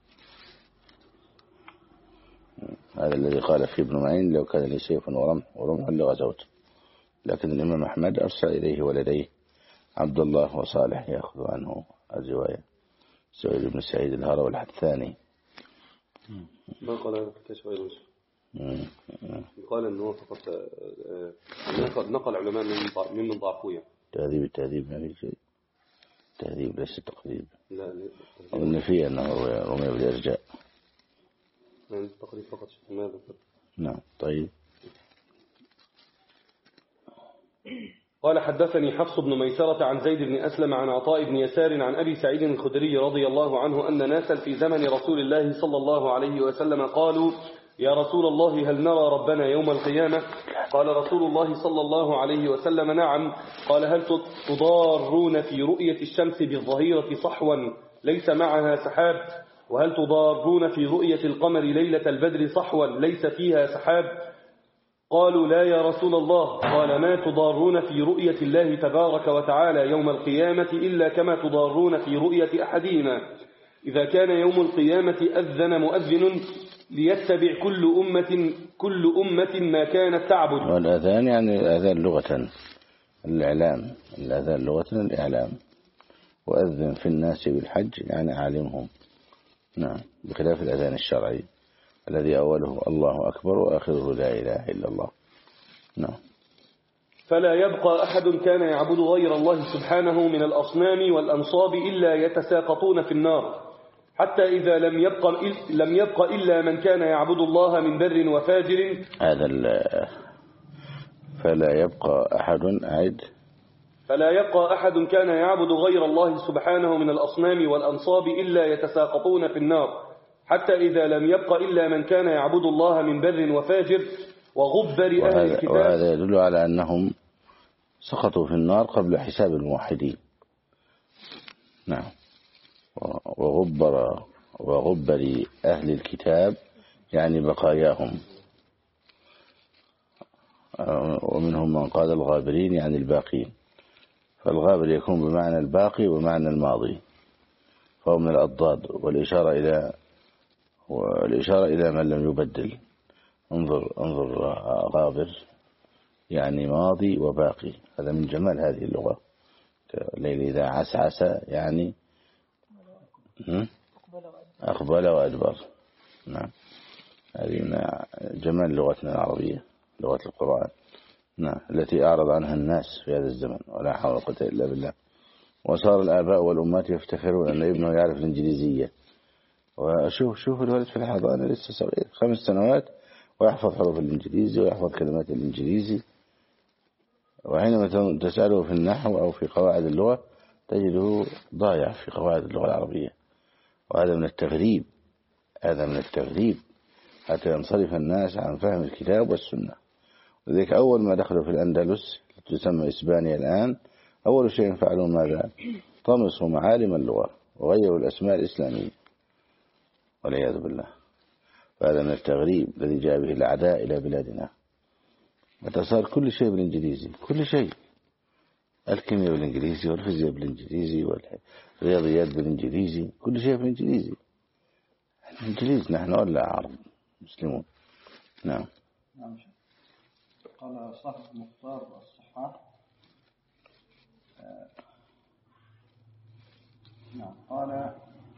هذا الذي قال فيه ابن معين: لو كان لي سيف ورمح ورمح لغزوت. لكن الإمام أحمد أرسل إليه ولديه عبد الله وصالح يأخذ عنه الرواية. سعيد بن سعيد الهروي الحدثاني. ما قال هذا في الكشف أيضا؟ قال أنه فقط نقل, نقل علماء من من ضعفوية. تهذيب التهذيب ما في شيء. تهذيب ليس تقريب. لا أظن فيه أنه رمي بالإرجاء. يعني تقريب فقط. ماذا؟ نعم. طيب. قال حدثني حفص بن ميسرة عن زيد بن أسلم عن عطاء بن يسار عن أبي سعيد الخدري رضي الله عنه أن ناسا في زمن رسول الله صلى الله عليه وسلم قالوا: يا رسول الله، هل نرى ربنا يوم القيامة؟ قال رسول الله صلى الله عليه وسلم: نعم. قال: هل تضارون في رؤية الشمس بالظهيرة صحوا ليس معها سحاب؟ وهل تضارون في رؤية القمر ليلة البدر صحوا ليس فيها سحاب؟ قالوا: لا يا رسول الله. قال: ما تضارون في رؤية الله تبارك وتعالى يوم القيامة إلا كما تضارون في رؤية أحدهما. إذا كان يوم القيامة أذن مؤذن ليتبع كل أمة كل أمة ما كانت تعبد. والأذان يعني الأذان لغة الإعلام، الأذان لغة الإعلام. وأذن في الناس بالحج يعني أعلمهم. نعم، بخلاف الأذان الشرعي الذي أوله الله أكبر وآخره لا إله إلا الله. نعم. فلا يبقى أحد كان يعبد غير الله سبحانه من الأصنام والأنصاب إلا يتساقطون في النار، حتى إذا لم يبق لم يبق إلا من كان يعبد الله من بر وفاجر. هذا فلا يبقى أحد عد فلا يبقى أحد كان يعبد غير الله سبحانه من الأصنام والأنصاب إلا يتساقطون في النار، حتى إذا لم يبق إلا من كان يعبد الله من بر وفاجر وغبر أهل الكتاب. وهذا يدل على أنهم سقطوا في النار قبل حساب الموحدين. نعم. وغبر وغبر أهل الكتاب يعني بقاياهم، ومنهم من قال الغابرين يعني الباقين. فالغابر يكون بمعنى الباقي ومعنى الماضي، فهو من الأضداد، والإشارة إلى والإشارة إلى من لم يبدل. انظر انظر غابر يعني ماضي وباقي، هذا من جمال هذه اللغة. الليل إذا عسعس يعني أقبل وأدبر. نعم، هذه من جمال لغتنا العربية، لغة القرآن. نعم، التي أعرض عنها الناس في هذا الزمن، ولا حول ولا قوة إلا بالله. وصار الآباء والأمهات يفتخرون أن ابنه يعرف الإنجليزية. وشوف شوف الولد في الحضانة لسه صغير خمس سنوات ويحفظ حروف الإنجليزي ويحفظ كلمات الإنجليزي، وحينما تسأله في النحو أو في قواعد اللغة تجده ضايع في قواعد اللغة العربية. وهذا من التغريب، هذا من التغريب حتى ينصرف الناس عن فهم الكتاب والسنة. وذلك أول ما دخلوا في الأندلس تسمى إسبانيا الآن، أول شيء فعلوا ماذا؟ طمسوا معالم اللغة وغيروا الأسماء الإسلامية والعياذ بالله. فهذا من التغريب الذي جاء به الأعداء إلى بلادنا. متى صار كل شيء بالإنجليزي، كل شيء، الكيمياء بالإنجليزي والفيزياء بالإنجليزي والرياضيات بالإنجليزي، كل شيء بالإنجليزي. الإنجليز نحن ولا عرب مسلمون. نعم. نعم. قال صاحب مختار الصحاح آه. نعم. قال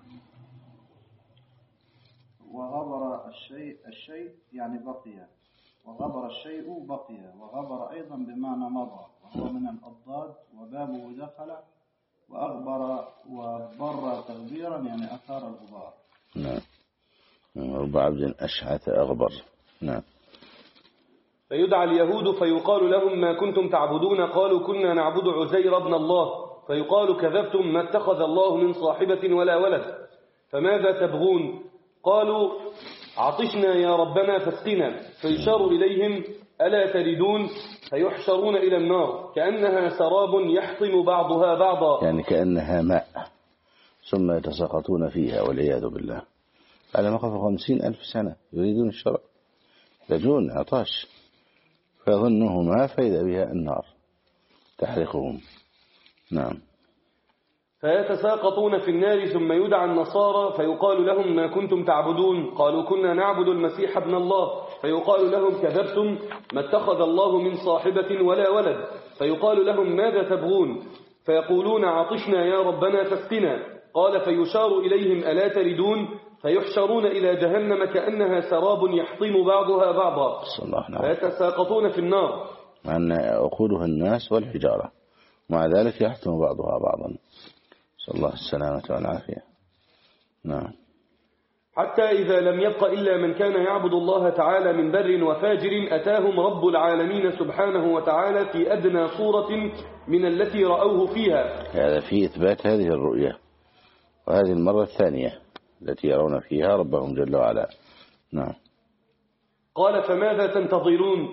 وغبر الشيء الشيء يعني بقي، وغبر الشيء بقي، وغبر أيضا بمعنى مضى، وهو من الأضداد، وبابه دخل، وأغبر وبر تغبيرا يعني أثار الغبار. نعم. رب عبد أشعث أغبر. نعم. فيدعى اليهود فيقال لهم ما كنتم تعبدون؟ قالوا كنا نعبد عزير ابن الله. فيقال كذبتم، ما اتخذ الله من صاحبة ولا ولد، فماذا تبغون؟ قالوا عطشنا يا ربنا فاسقنا. فيشار إليهم ألا تردون؟ فيحشرون إلى النار كأنها سراب يحطم بعضها بعضا، يعني كأنها ماء، ثم يتساقطون فيها والعياذ بالله. على مقف خمسين ألف سنة يريدون الشراب، يجون عطاش، فيظنه ما فإذا بها النار تحرقهم. نعم. فيتساقطون في النار. ثم يدعى النصارى فيقال لهم ما كنتم تعبدون؟ قالوا كنا نعبد المسيح ابن الله. فيقال لهم كذبتم، ما اتخذ الله من صاحبة ولا ولد. فيقال لهم ماذا تبغون؟ فيقولون عطشنا يا ربنا فاسقنا. قال فيشار إليهم ألا تردون؟ فيحشرون إلى جهنم كأنها سراب يحطم بعضها بعضا، فيتساقطون في النار، مع أن أقودها الناس والحجارة، مع ذلك يحطم بعضها بعضا. صلى الله السلامة والعافية. نعم. حتى إذا لم يبق إلا من كان يعبد الله تعالى من بر وفاجر أتاهم رب العالمين سبحانه وتعالى في أدنى صورة من التي رأوه فيها. هذا في إثبات هذه الرؤية، وهذه المرة الثانية التي يرون فيها ربهم جل وعلا. نعم. قال فماذا تنتظرون؟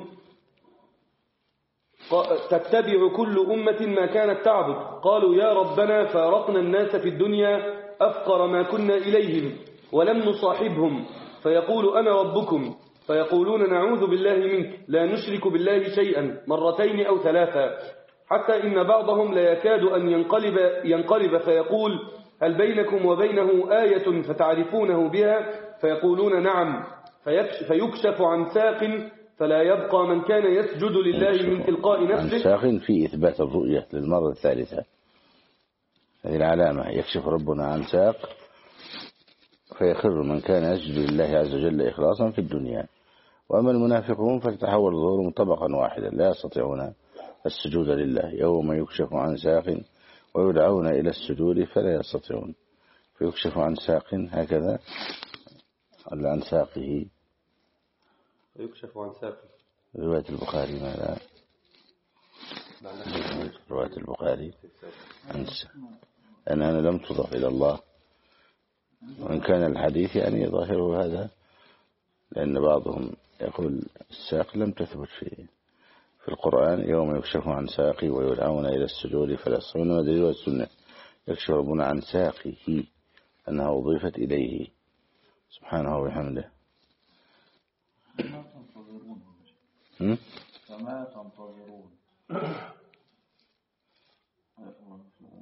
تتبع كل أمة ما كانت تعبد. قالوا يا ربنا فارقنا الناس في الدنيا أفقر ما كنا إليهم ولم نصاحبهم، فيقول أنا ربكم، فيقولون نعوذ بالله منك لا نشرك بالله شيئا مرتين أو ثلاثا، حتى إن بعضهم لا يكاد أن ينقلب, ينقلب فيقول هل بينكم وبينه آية فتعرفونه بها؟ فيقولون نعم، فيكشف عن ساق فلا يبقى من كان يسجد لله من تلقاء نفسه. عن ساق في إثبات الرؤية للمرة الثالثة، هذه العلامة، يكشف ربنا عن ساق فيخر من كان يسجد لله عز وجل إخلاصا في الدنيا. وأما المنافقون فتتحول ظهورهم طبقا واحدا لا يستطيعون السجود لله، يوم يكشف عن ساق ويدعون إلى السجود فلا يستطيعون، فيكشف عن ساق هكذا ولا عن ساقه؟ يكشف عن ساقه. رواية البخاري ماذا؟ رواية البخاري أنسى أنها لم تضف إلى الله، وإن كان الحديث يعني ظاهره هذا، لأن بعضهم يقول الساق لم تثبت في في القرآن، يوم يكشف عن ساقي ويدعون إلى السجود فلا يستطيعون، دليل والسنة يكشف ربنا عن ساقه أنها أضيفت إليه سبحانه وبحمده. فما تنتظرون فما تنتظرون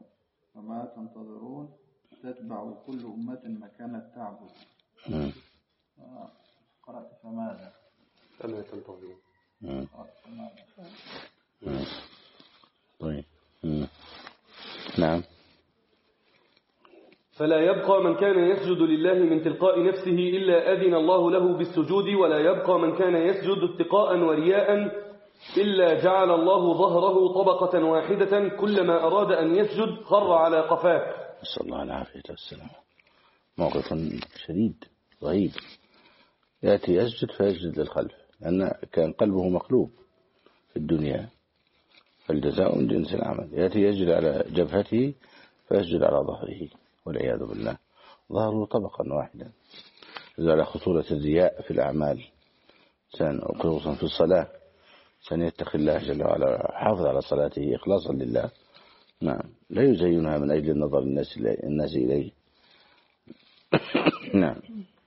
فما تنتظرون تتبع كل أمة ما كانت تعبد. قرأت فماذا فما تنتظرون. طيب. نعم. فلا يبقى من كان يسجد لله من تلقاء نفسه إلا أذن الله له بالسجود، ولا يبقى من كان يسجد اتقاء ورياء إلا جعل الله ظهره طبقة واحدة، كلما أراد أن يسجد خر على قفاه. نسأل الله العافية والسلام. موقف شديد رهيب. يأتي يسجد فيسجد للخلف لأن كان قلبه مقلوب في الدنيا، فالجزاء من جنس العمل. يأتي يسجد على جبهته فيسجد على ظهره والعياذ بالله، ظهره طبقا واحدا. على خطورة الرياء في الأعمال، خصوصا في الصلاة، سن يتقي الله جل وعلا، حافظ على صلاته إخلاصا لله. نعم، لا يزينها من أجل النظر الناس الناس إليه. نعم.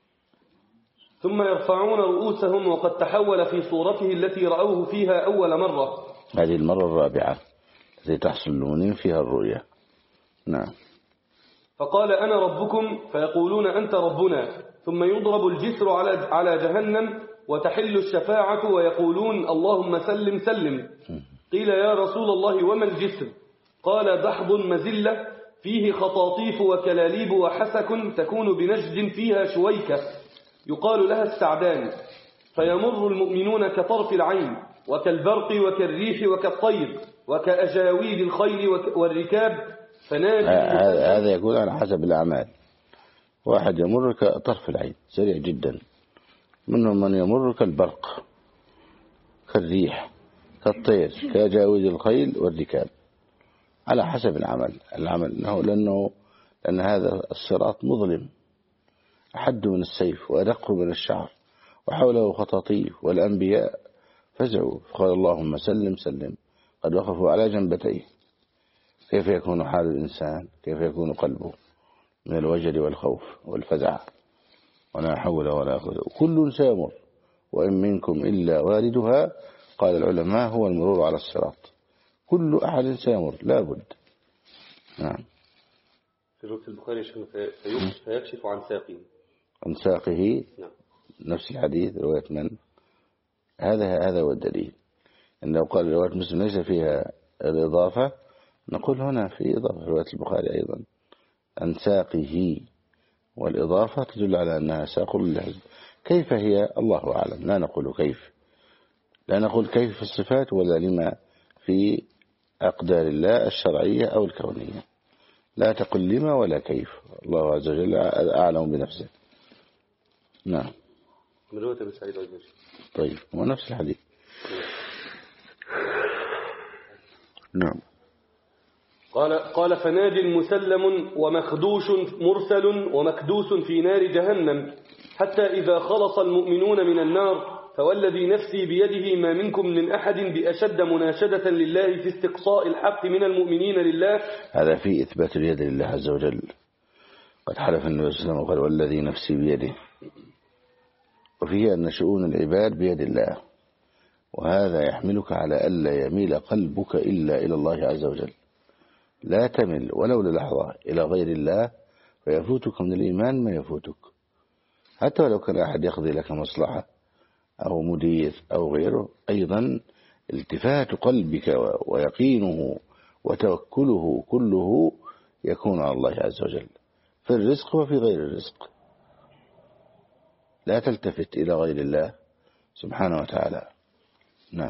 ثم يرفعون رؤوسهم وقد تحول في صورته التي رأوه فيها أول مرة. هذه المرة الرابعة التي تحصل المؤمنين فيها الرؤية. نعم. فقال أنا ربكم فيقولون أنت ربنا، ثم يضرب الجسر على على جهنم وتحل الشفاعة ويقولون اللهم سلم سلم. قيل يا رسول الله وما الجسر؟ قال دحض مزلة فيه خطاطيف وكلاليب وحسك تكون بنجد فيها شويكة يقال لها السعدان، فيمر المؤمنون كطرف العين وكالبرق وكالريح وكالطير وكأجاويد الخيل والركاب. فنادي هذا يكون على حسب الأعمال. واحد يمر كطرف العين سريع جدا، منهم من يمر كالبرق كالريح كالطير كأجاويد الخيل والركاب، على حسب العمل. العمل لأنه لأن هذا الصراط مظلم، أحد من السيف وأدق من الشعر، وحوله خطاطيف، والأنبياء فزعوا فقال اللهم سلم سلم، قد وقفوا على جنبتيه. كيف يكون حال الإنسان؟ كيف يكون قلبه من الوجل والخوف والفزع؟ ولا حول ولا قوة. كل سيمر وإن منكم إلا واردها، قال العلماء هو المرور على الصراط. كل أحد سيمر لا بد. نعم. في رواية البخاري فيكشف عن ساقه. عن ساقه. نعم. نفس الحديث رواية من؟ هذا هذا هو الدليل. إن لو قال رواية مسلم ليس فيها الإضافة، نقول هنا في إضافة رواية البخاري أيضا عن ساقه، والإضافة تدل على أنها ساق الله. كيف هي؟ الله أعلم، لا نقول كيف، لا نقول كيف في الصفات ولا لما في أقدار الله الشرعية أو الكونية. لا تقل لما ولا كيف، الله عز وجل أعلم بنفسه. نعم. من رواية أبي سعيد أيضا. طيب، هو نفس الحديث. نعم. قال قال فناج مسلم ومخدوش مرسل ومكدوس في نار جهنم، حتى إذا خلص المؤمنون من النار فوالذي نفسي بيده ما منكم من أحد بأشد مناشدة لله في استقصاء الحق من المؤمنين لله. هذا في إثبات اليد لله عز وجل. قد حلف النبي صلى الله عليه وسلم وقال والذي نفسي بيده، وفيه أن شؤون العباد بيد الله، وهذا يحملك على ألا يميل قلبك إلا إلى الله عز وجل. لا تمل ولو للحظة إلى غير الله فيفوتك من الإيمان ما يفوتك، حتى ولو كان أحد يقضي لك مصلحة أو مدير أو غيره. أيضا التفات قلبك ويقينه وتوكله كله يكون على الله عز وجل في الرزق وفي غير الرزق. لا تلتفت إلى غير الله سبحانه وتعالى. نعم.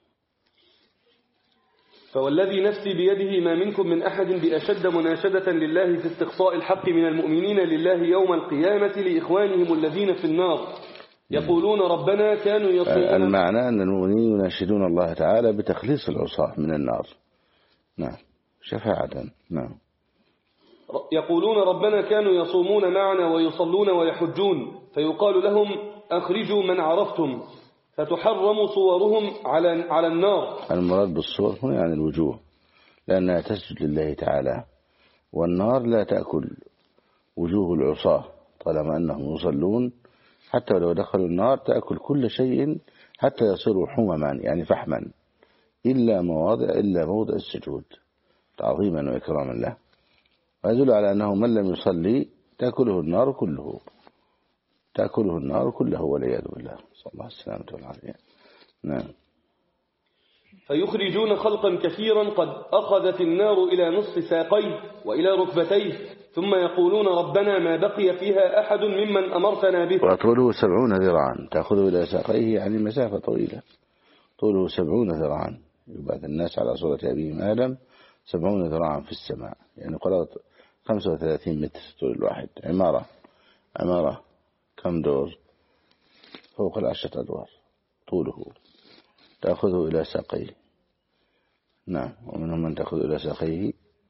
فوالذي نفسي بيده ما منكم من أحد بأشد مناشدة لله في استقصاء الحق من المؤمنين لله يوم القيامة لإخوانهم الذين في النار يقولون ربنا كانوا يصومون. المعنى أن المؤمنين يناشدون الله تعالى بتخليص العصاة من النار. نعم، شفاعة. نعم. يقولون ربنا كانوا يصومون معنا ويصلون ويحجون، فيقال لهم أخرجوا من عرفتم، فتحرم صورهم على على النار. المراد بالصور هنا يعني الوجوه، لأنها تسجد لله تعالى، والنار لا تأكل وجوه العصاة طالما أنهم يصلون. حتى لو دخلوا النار تأكل كل شيء حتى يصيروا حمما يعني فحما، إلا مواضع إلا موضع السجود تعظيما وإكراما له. ويدل على أنه من لم يصلي تأكله النار كله. تأكله النار كله والعياذ بالله، صلى الله السلامة والعافية. نعم. فيخرجون خلقا كثيرا قد أخذت النار إلى نصف ساقيه وإلى ركبتيه، ثم يقولون ربنا ما بقي فيها أحد ممن أمرتنا به. وطوله سبعون ذراعا، تأخذه إلى ساقيه يعني مسافة طويلة، طوله سبعون ذراعا، يبعث الناس على صورة أبيهم آدم سبعون ذراعا في السماء، يعني قرابة خمسة وثلاثين متر طول الواحد. عمارة عمارة كم دور؟ فوق العشرة أدوار طوله، تأخذه إلى ساقيه. نعم. ومنهم من تأخذ إلى ساقيه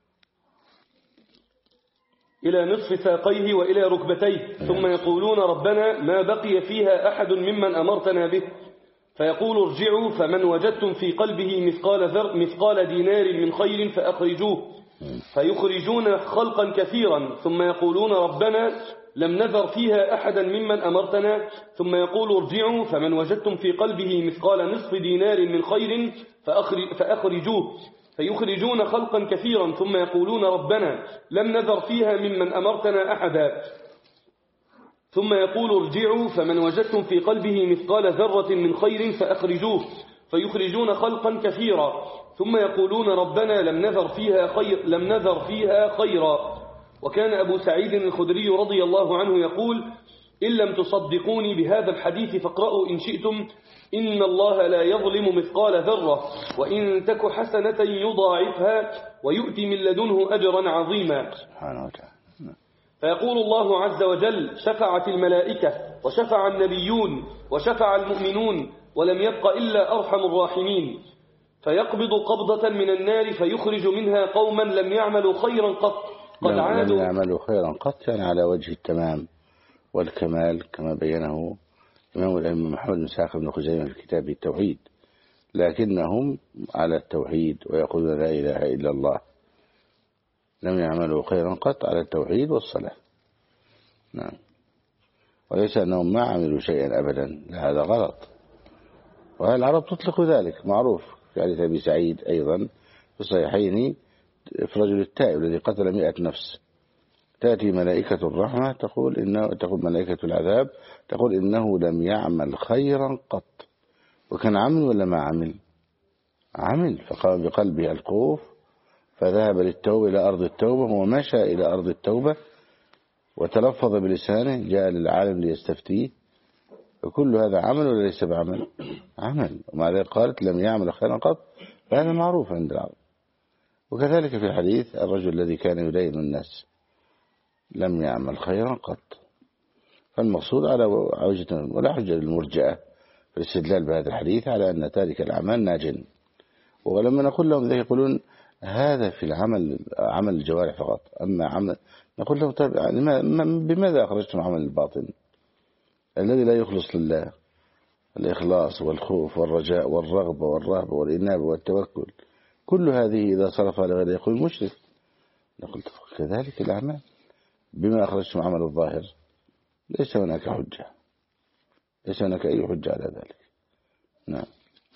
إلى نصف ساقيه وإلى ركبتيه، ثم يقولون ربنا ما بقي فيها أحد ممن أمرتنا به، فيقول ارجعوا فمن وجدتم في قلبه مثقال ذر مثقال دينار من خير فأخرجوه، فيخرجون خلقا كثيرا، ثم يقولون ربنا لم نذر فيها أحدا ممن أمرتنا، ثم يقول ارجعوا فمن وجدتم في قلبه مثقال نصف دينار من خير فأخرجوه، فيخرجون خلقا كثيرا، ثم يقولون ربنا لم نذر فيها ممن أمرتنا أحدا، ثم يقول ارجعوا فمن وجدتم في قلبه مثقال ذرة من خير فأخرجوه، فيخرجون خلقا كثيرا، ثم يقولون ربنا لم نذر فيها خير لم نذر فيها خيرا. وكان أبو سعيد الخدري رضي الله عنه يقول إن لم تصدقوني بهذا الحديث فاقرأوا إن شئتم إن الله لا يظلم مثقال ذرة وإن تك حسنة يضاعفها ويؤتي من لدنه أجرا عظيما. سبحانه وتعالى. فيقول الله عز وجل شفعت الملائكة وشفع النبيون وشفع المؤمنون ولم يبق إلا أرحم الراحمين، فيقبض قبضة من النار فيخرج منها قوما لم يعملوا خيرا قط قد عادوا لم يعملوا خيرا قط، يعني على وجه التمام والكمال كما بينه إمام الأئمة محمد بن إسحاق بن خزيمة في كتابه التوحيد، لكنهم على التوحيد ويقولون لا إله إلا الله، لم يعملوا خيرا قط على التوحيد والصلاة. نعم. وليس أنهم ما عملوا شيئا أبدا، لا هذا غلط، والعرب تطلق ذلك معروف في حديث أبي سعيد أيضا في الصحيحين في رجل التائب الذي قتل مئة نفس، تأتي ملائكة الرحمة تقول إنه تقول ملائكة العذاب تقول إنه لم يعمل خيرا قط، وكان عمل ولا ما عمل؟ عمل، فقام بقلبه الخوف فذهب للتوبة إلى أرض التوبة ومشى إلى أرض التوبة وتلفظ بلسانه، جاء للعالم ليستفتيه، فكل هذا عمل ولا ليس بعمل؟ عمل. ومع ذلك قالت لم يعمل خيرا قط، فهذا معروف عند العرب. وكذلك في الحديث الرجل الذي كان يدين الناس لم يعمل خيرا قط. فالمقصود على وجه ولا حجة للمرجئة في الاستدلال بهذا الحديث على أن تارك الأعمال ناجٍ. ولما نقول لهم ذلك يقولون هذا في العمل عمل الجوارح فقط، أما عمل نقول لهم طيب بماذا أخرجتم عمل الباطن الذي لا يخلص لله؟ الإخلاص والخوف والرجاء والرغبة والرهبة والإنابة والتوكل، كل هذه إذا صرف على غير يقول مشرك. نقول كذلك الأعمال، بما أخرجتم عمل الظاهر ليس هناك حجة، ليس هناك أي حجة على ذلك. نعم.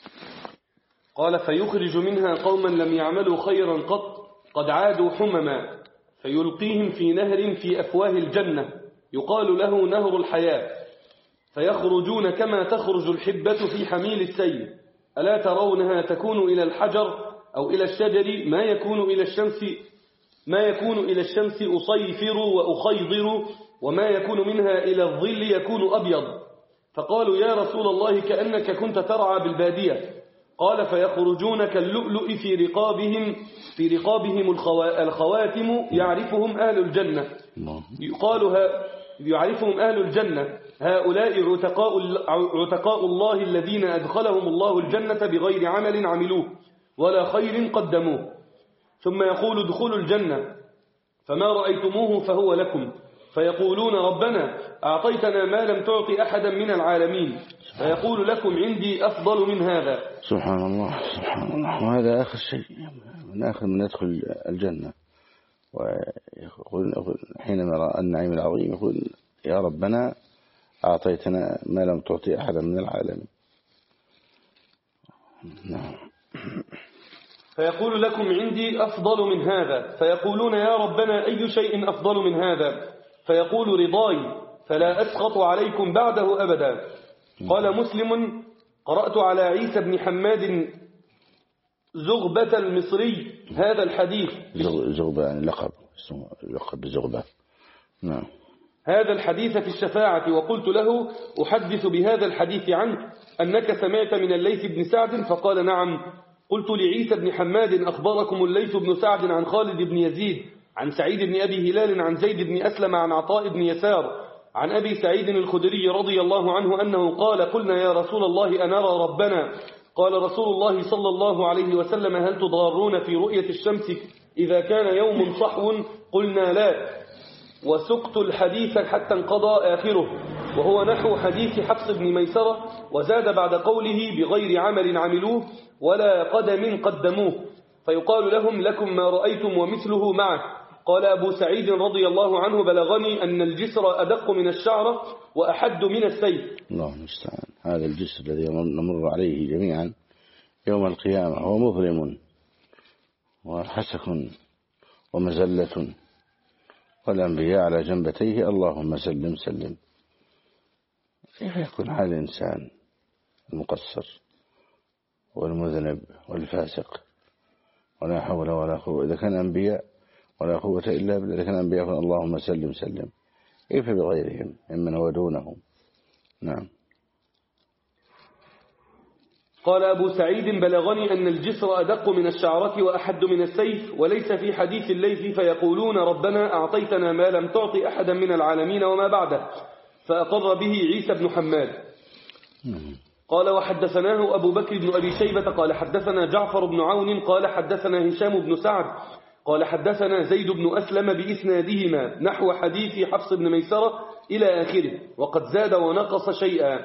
قال فيخرج منها قوما لم يعملوا خيرا قط قد عادوا حمما، فيلقيهم في نهر في أفواه الجنة يقال له نهر الحياة، فيخرجون كما تخرج الحبة في حميل السيل، ألا ترونها تكون إلى الحجر أو إلى الشجر ما يكون إلى الشمس ما يكون إلى الشمس أصيفر وأخيضر، وما يكون منها إلى الظل يكون أبيض. فقالوا يا رسول الله كأنك كنت ترعى بالبادية. قال فيخرجون كاللؤلؤ في رقابهم في رقابهم الخواتم يعرفهم أهل الجنة، يقالها يعرفهم أهل الجنة هؤلاء عتقاء, عتقاء الله الذين أدخلهم الله الجنة بغير عمل عملوه ولا خير قدموه. ثم يقول ادخلوا الجنة فما رأيتموه فهو لكم، فيقولون ربنا أعطيتنا ما لم تعطي أحدا من العالمين، فيقول لكم عندي أفضل من هذا. سبحان الله سبحان الله. وهذا آخر شيء، من آخر من يدخل الجنة ويقول حينما رأى النعيم العظيم يقول يا ربنا أعطيتنا ما لم تعطي أحدا من العالمين. نعم. فيقول لكم عندي أفضل من هذا، فيقولون يا ربنا أي شيء أفضل من هذا؟ فيقول رضاي. فلا أسقط عليكم بعده أبدا. قال مسلم: قرأت على عيسى بن حماد زغبة المصري هذا الحديث. زغبة يعني لقب، اسمه لقب زغبة. نعم. هذا الحديث في الشفاعة، وقلت له: أحدث بهذا الحديث عنك أنك سمعت من الليث بن سعد؟ فقال: نعم. قلت لعيسى بن حماد: أخبركم الليث بن سعد عن خالد بن يزيد عن سعيد بن أبي هلال عن زيد بن أسلم عن عطاء بن يسار عن أبي سعيد الخدري رضي الله عنه أنه قال: قلنا يا رسول الله أنرى ربنا؟ قال رسول الله صلى الله عليه وسلم: هل تضارون في رؤية الشمس إذا كان يوم صحو؟ قلنا لا. وسقت الحديث حتى انقضى آخره، وهو نحو حديث حفص بن ميسرة، وزاد بعد قوله: بغير عمل عملوه ولا قدم قدموه، فيقال لهم: لكم ما رأيتم ومثله معه. قال أبو سعيد رضي الله عنه: بلغني أن الجسر أدق من الشعرة وأحد من السيف. الله المستعان. هذا الجسر الذي نمر عليه جميعا يوم القيامة هو مظلم وحسك ومزلة، والأنبياء على جنبتيه اللهم سلم سلم. كيف يكون حال الإنسان المقصر والمذنب والفاسق ولا حول ولا قوة؟ إذا كان أنبياء ولا قوة إلا بالله، إذا كان أنبياء اللهم سلم سلم، كيف بغيرهم ممن هو دونهم؟ نعم. قال أبو سعيد: بلغني أن الجسر أدق من الشعرة وأحد من السيف، وليس في حديث الليث فيقولون: ربنا أعطيتنا ما لم تعط أحدا من العالمين وما بعده. فأقر به عيسى بن حماد. قال: وحدثناه أبو بكر بن أبي شيبة قال حدثنا جعفر بن عون قال حدثنا هشام بن سعد قال حدثنا زيد بن أسلم بإسنادهما نحو حديث حفص بن ميسرة إلى آخره، وقد زاد ونقص شيئا.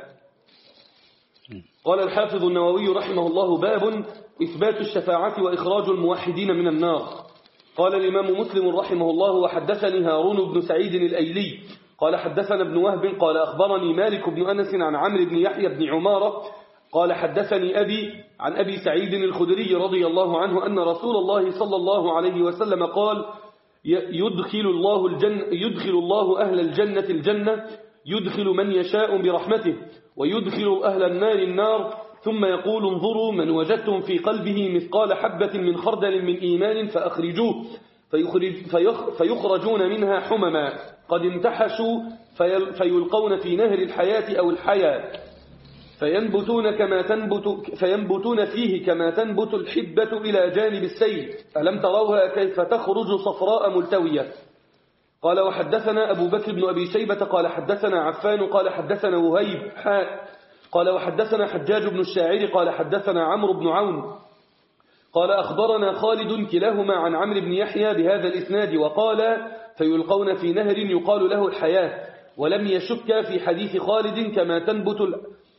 قال الحافظ النووي رحمه الله: باب إثبات الشفاعة وإخراج الموحدين من النار. قال الإمام مسلم رحمه الله: وحدثني هارون بن سعيد الأيلي قال حدثنا ابن وهب قال أخبرني مالك بن أنس عن عمرو بن يحيى بن عمارة قال حدثني أبي عن أبي سعيد الخدري رضي الله عنه أن رسول الله صلى الله عليه وسلم قال: يدخل الله الجنة يدخل الله أهل الجنة الجنة، يدخل من يشاء برحمته، ويدخل أهل النار النار، ثم يقول: انظروا من وجدتم في قلبه مثقال حبة من خردل من إيمان فأخرجوه، فيخرج فيخرجون منها حمما قد امتحشوا فيلقون في نهر الحياة أو الحياة، فينبتون كما تنبت فينبتون فيه كما تنبت الحبة إلى جانب السيل، ألم تروها كيف تخرج صفراء ملتوية. قال: وحدثنا أبو بكر بن أبي شيبة قال حدثنا عفان قال حدثنا وهيب حاء قال وحدثنا حجاج بن الشاعر قال حدثنا عمرو بن عون قال أخبرنا خالد كلاهما عن عمرو بن يحيى بهذا الإسناد، وقال: فيلقون في نهر يقال له الحياة، ولم يشك في حديث خالد كما تنبت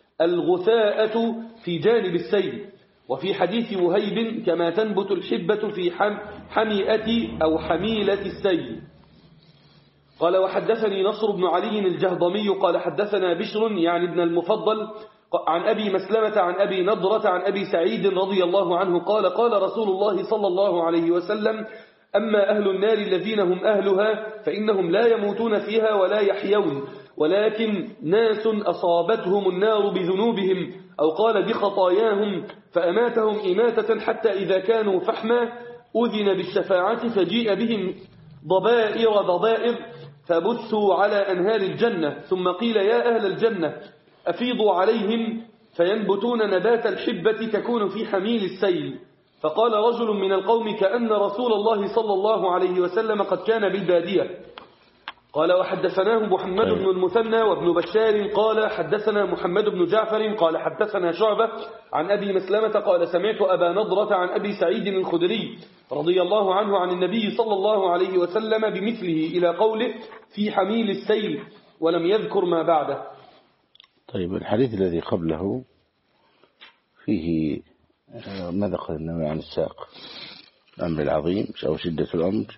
الغثاءة في جانب السيل، وفي حديث وهيب كما تنبت الحبة في حميئة أو حميلة السيل. قال: وحدثني نصر بن علي الجهضمي قال حدثنا بشر يعني ابن المفضل عن أبي مسلمة عن أبي نضرة عن أبي سعيد رضي الله عنه قال: قال رسول الله صلى الله عليه وسلم: أما أهل النار الذين هم أهلها فإنهم لا يموتون فيها ولا يحيون، ولكن ناس أصابتهم النار بذنوبهم أو قال بخطاياهم فأماتهم إماتة حتى إذا كانوا فحما أذن بالشفاعة فجيء بهم ضبائر ضبائر فبثوا على أنهار الجنة، ثم قيل: يا أهل الجنة أفيضوا عليهم فينبتون نبات الحبة تكون في حميل السيل. فقال رجل من القوم: كأن رسول الله صلى الله عليه وسلم قد كان بالبادية. قال: وحدثناه محمد بن المثنى وابن بشار قال حدثنا محمد بن جعفر قال حدثنا شعبة عن أبي مسلمة قال سمعت أبا نضرة عن أبي سعيد الخدري رضي الله عنه عن النبي صلى الله عليه وسلم بمثله إلى قوله: في حميل السيل، ولم يذكر ما بعده. طيب، الحديث الذي قبله فيه ماذا قال النبي عن الساق؟ الأمر العظيم أو شدة الأمر؟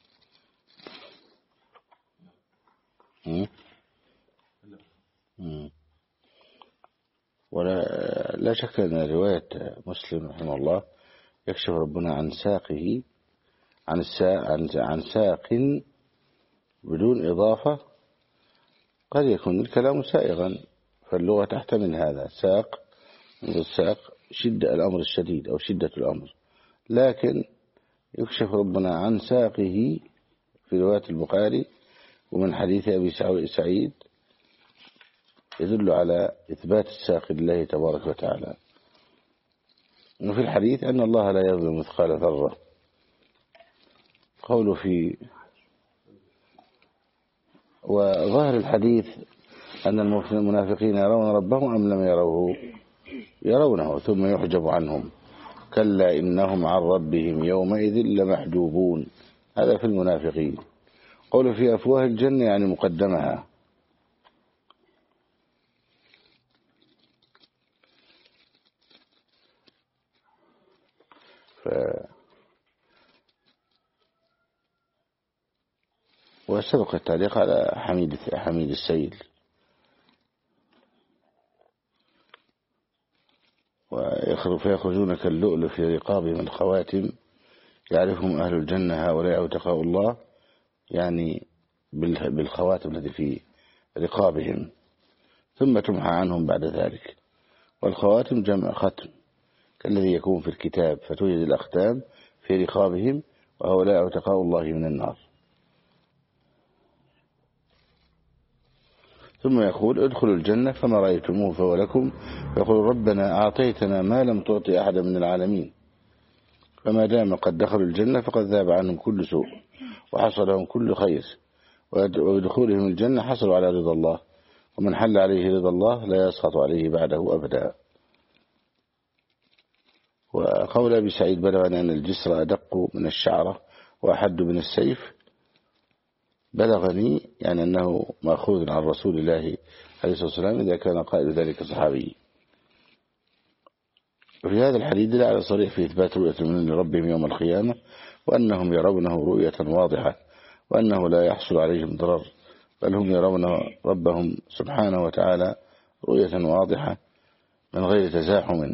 ولا لا شك أن رواية مسلم رحمه الله يكشف ربنا عن ساقه عن الساق عن ساق بدون إضافة قد يكون الكلام سائغا، فاللغة تحتمل هذا، ساق من الساق شدة الأمر الشديد أو شدة الأمر، لكن يكشف ربنا عن ساقه في رواية البخاري ومن حديث أبي سعيد يدل على إثبات الساق لله تبارك وتعالى. وفي الحديث أن الله لا يظلم مثقال ذرة. قوله في وظاهر الحديث أن المنافقين يرون ربهم أم لم يروه؟ يرونه ثم يحجب عنهم، كلا إنهم عن ربهم يومئذ لمحجوبون. هذا في المنافقين. قوله في أفواه الجنة يعني مقدمها. ف... وسبق التعليق على حميد حميد السيل. فيخرجون كاللؤلؤ في رقابهم الخواتم يعرفهم أهل الجنة هؤلاء أتقاء الله، يعني بالخواتم التي في رقابهم، ثم تمحى عنهم بعد ذلك. والخواتم جمع ختم كالذي يكون في الكتاب، فتوجد الأختام في رقابهم وهؤلاء أتقاء الله من النار. ثم يقول ادخلوا الجنة فما رأيتموه فهو لكم، فيقول ربنا أعطيتنا ما لم تعطي أحدا من العالمين، فما دام قد دخلوا الجنة فقد ذاب عنهم كل سوء وحصل لهم كل خير، ودخولهم الجنة حصلوا على رضا الله، ومن حل عليه رضا الله لا يسخط عليه بعده أبدا. وقول أبي سعيد بلغني أن الجسر أدق من الشعرة وأحد من السيف، بلغني يعني أنه مأخوذ عن رسول الله عليه الصلاة والسلام إذا كان قائل ذلك صحابي. وفي هذا الحديث دل على صريح في إثبات رؤية المؤمنين لربهم يوم القيامة، وأنهم يرونه رؤية واضحة، وأنه لا يحصل عليهم ضرر، بل هم يرون ربهم سبحانه وتعالى رؤية واضحة من غير تزاحم،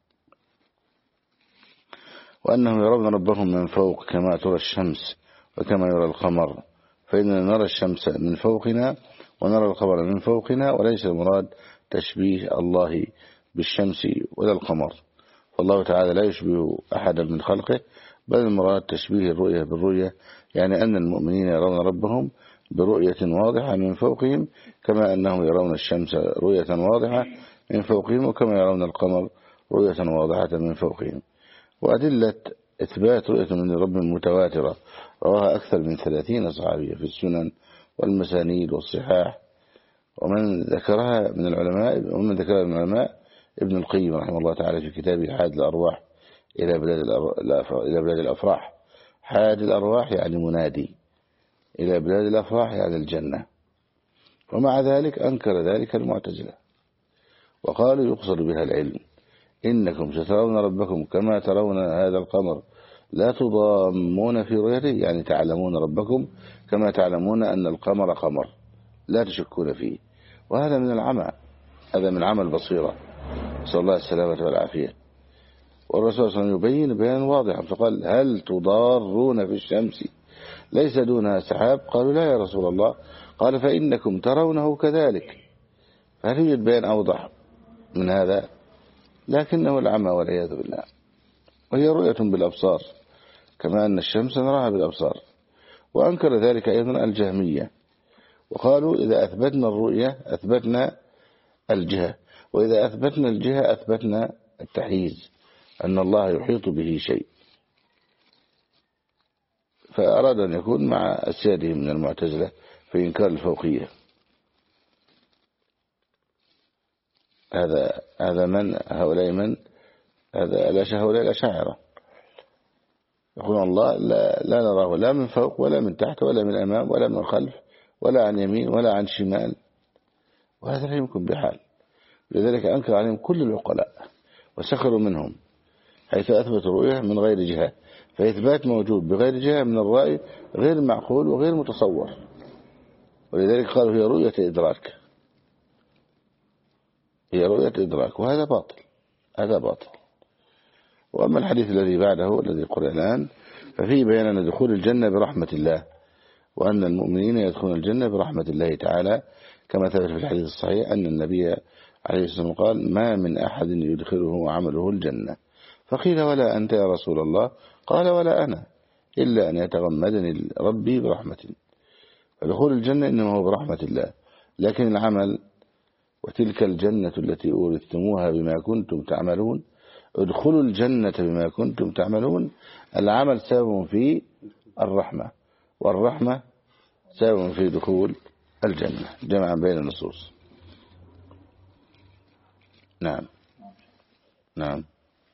وأنهم يرون ربهم من فوق كما ترى الشمس وكما يرى القمر، فإننا نرى الشمس من فوقنا ونرى القمر من فوقنا، وليس المراد تشبيه الله بالشمس ولا القمر، فالله تعالى لا يشبه أحدا من خلقه، بل المراد تشبيه الرؤية بالرؤية، يعني أن المؤمنين يرون ربهم برؤية واضحة من فوقهم كما أنهم يرون الشمس رؤية واضحة من فوقهم، وكما يرون القمر رؤية واضحة من فوقهم. وأدلة إثبات رؤية من رب متواترة رواها أكثر من ثلاثين صحابية في السنن والمسانيد والصحاح، ومن ذكرها من العلماء ومن ذكرها من العلماء ابن القيم رحمه الله تعالى في كتابه حاد الأرواح إلى بلاد إلى بلاد الأفراح. حاد الأرواح يعني منادي، إلى بلاد الأفراح يعني الجنة. ومع ذلك أنكر ذلك المعتزلة وقالوا يقصد بها العلم، إنكم سترون ربكم كما ترون هذا القمر لا تضامون في رؤيته، يعني تعلمون ربكم كما تعلمون أن القمر قمر لا تشكون فيه. وهذا من العمى، هذا من عمى البصيرة، نسأل الله السلامة والعافية. والرسول صلى الله عليه وسلم يبين بيانا واضحا فقال هل تضارون في الشمس ليس دونها سحاب؟ قالوا لا يا رسول الله، قال فإنكم ترونه كذلك. فهل يوجد بيان أوضح من هذا؟ لكنه العمى والعياذ بالله. وهي رؤية بالأبصار كما أن الشمس نراها بالأبصار. وأنكر ذلك أيضا الجهمية، وقالوا إذا أثبتنا الرؤية أثبتنا الجهة، وإذا أثبتنا الجهة أثبتنا التحييز، أن الله يحيط به شيء. فأراد أن يكون مع أسياده من المعتزلة في إنكار الفوقية. هذا هذا من هؤلاء من هذا لا هؤلاء الأشاعرة يقولون الله لا, لا نراه لا من فوق ولا من تحت ولا من أمام ولا من خلف ولا عن يمين ولا عن شمال، وهذا لا يمكن بحال. لذلك أنكر عليهم كل العقلاء وسخروا منهم حيث أثبت الرؤية من غير جهة، فإثبات موجود بغير جهة من الرأي غير معقول وغير متصور. ولذلك قالوا هي رؤية إدراك، هي رؤية إدراك، وهذا باطل، هذا باطل. وأما الحديث الذي بعده الذي قرأ الآن ففيه بيان أن دخول الجنة برحمة الله، وأن المؤمنين يدخلون الجنة برحمة الله تعالى، كما ثبت في الحديث الصحيح أن النبي عليه الصلاة والسلام قال: ما من أحد يدخله عمله الجنة. فقيل: ولا أنت يا رسول الله؟ قال: ولا أنا، إلا أن يتغمدني ربي برحمة. فدخول الجنة إنما هو برحمة الله، لكن العمل وتلك الجنة التي أورثتموها بما كنتم تعملون، ادخلوا الجنة بما كنتم تعملون. العمل سبب في الرحمة، والرحمة سبب في دخول الجنة، جمعا بين النصوص. نعم نعم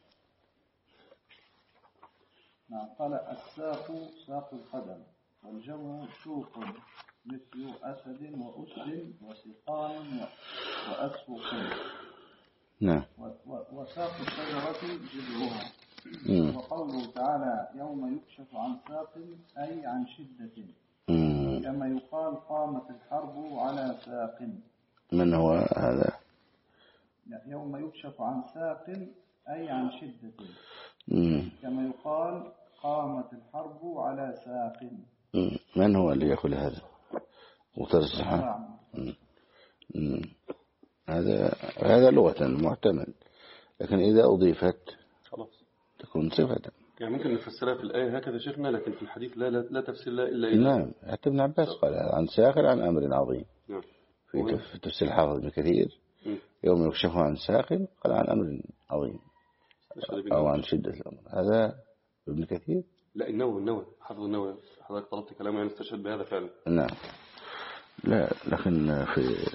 نعم. قال: الساق ساق القدم، والجمع سوق، مثل أسد وأسد وسقان وأسوق. نعم. وساق الشجرة جذعها. وقوله تعالى: يوم يكشف عن ساق، أي عن شدة، كما يقال: قامت الحرب على ساق. من هو هذا؟ يوم يكشف عن ساق أي عن شدة، مم. كما يقال: قامت الحرب على ساق. من هو اللي يقول هذا؟ مترجح. هذا هذا لغة محتمل، لكن إذا أضيفت خلاص تكون صفة. يعني ممكن نفسرها في الآية هكذا شيخنا، لكن في الحديث لا لا, لا تفسير لا إلا إذا. نعم. حتى ابن عباس قال عن ساخر عن أمر عظيم. نعم. في تفسير الحافظ ابن كثير: يوم يكشف عن ساخر، قال عن أمر عظيم أو عن شدة الأمر. هذا ابن كثير. لا، النووي النووي حافظ النووي. حضرتك طلبت كلامه يعني استشهد بهذا فعلا. نعم. لا، لكن في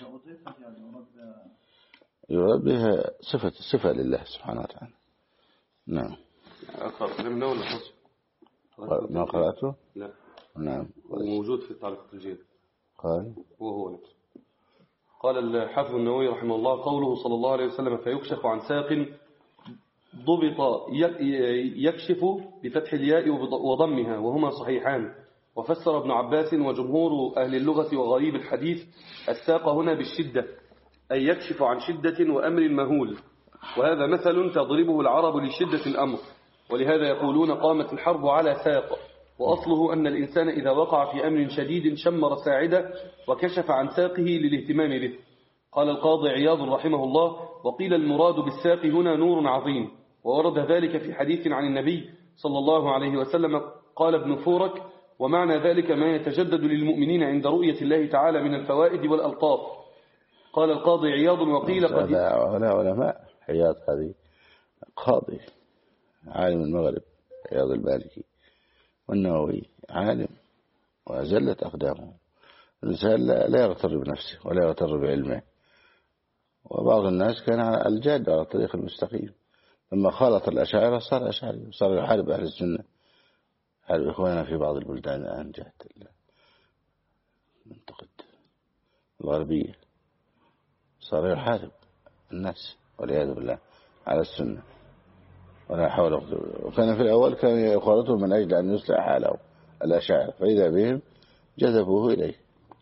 يراد بها صفة صفة لله سبحانه وتعالى. نعم. أقرأ كلام النووي ولا خاص؟ ما قرأته؟ لا. نعم. وموجود في التعليق الجيد. قال هو هو نفسه. قال الحافظ النووي رحمه الله: قوله صلى الله عليه وسلم: فيكشف عن ساق، ضبط يكشف بفتح الياء وضمها، وهما صحيحان. وفسر ابن عباس وجمهور أهل اللغة وغريب الحديث الساق هنا بالشدة، أي يكشف عن شدة وأمر مهول، وهذا مثل تضربه العرب لشدة الأمر، ولهذا يقولون: قامت الحرب على ساق. وأصله أن الإنسان إذا وقع في أمر شديد شمر ساعده وكشف عن ساقه للاهتمام به. قال القاضي عياض رحمه الله: وقيل المراد بالساق هنا نور عظيم، وورد ذلك في حديث عن النبي صلى الله عليه وسلم. قال ابن فورك: ومعنى ذلك ما يتجدد للمؤمنين عند رؤية الله تعالى من الفوائد والألطاف. قال القاضي عياض: وقيل قد هؤلاء علماء. عياض هذه قاضي عالم المغرب، عياض المالكي، والنووي عالم وزلت أقدامه. الإنسان لا يغتر بنفسه ولا يغتر بعلمه، وبعض الناس كان على الجاد على الطريق المستقيم، لما خالط الأشاعرة صار أشعري، وصار يحارب أهل السنة، يحارب إخواننا في بعض البلدان الآن جهة المنطقة الغربية، صار يحارب الناس والعياذ بالله على السنة ولا حول ولا قوة. وكان في الأول كان يخالطهم من أجل أن يصلح حاله الأشاعرة، فإذا بهم جذبوه إليه.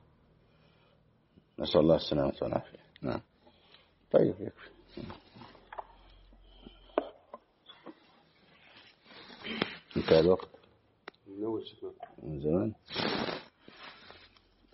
نسأل الله السلامة والعافية. نعم. طيب يكفي. انتهى الوقت.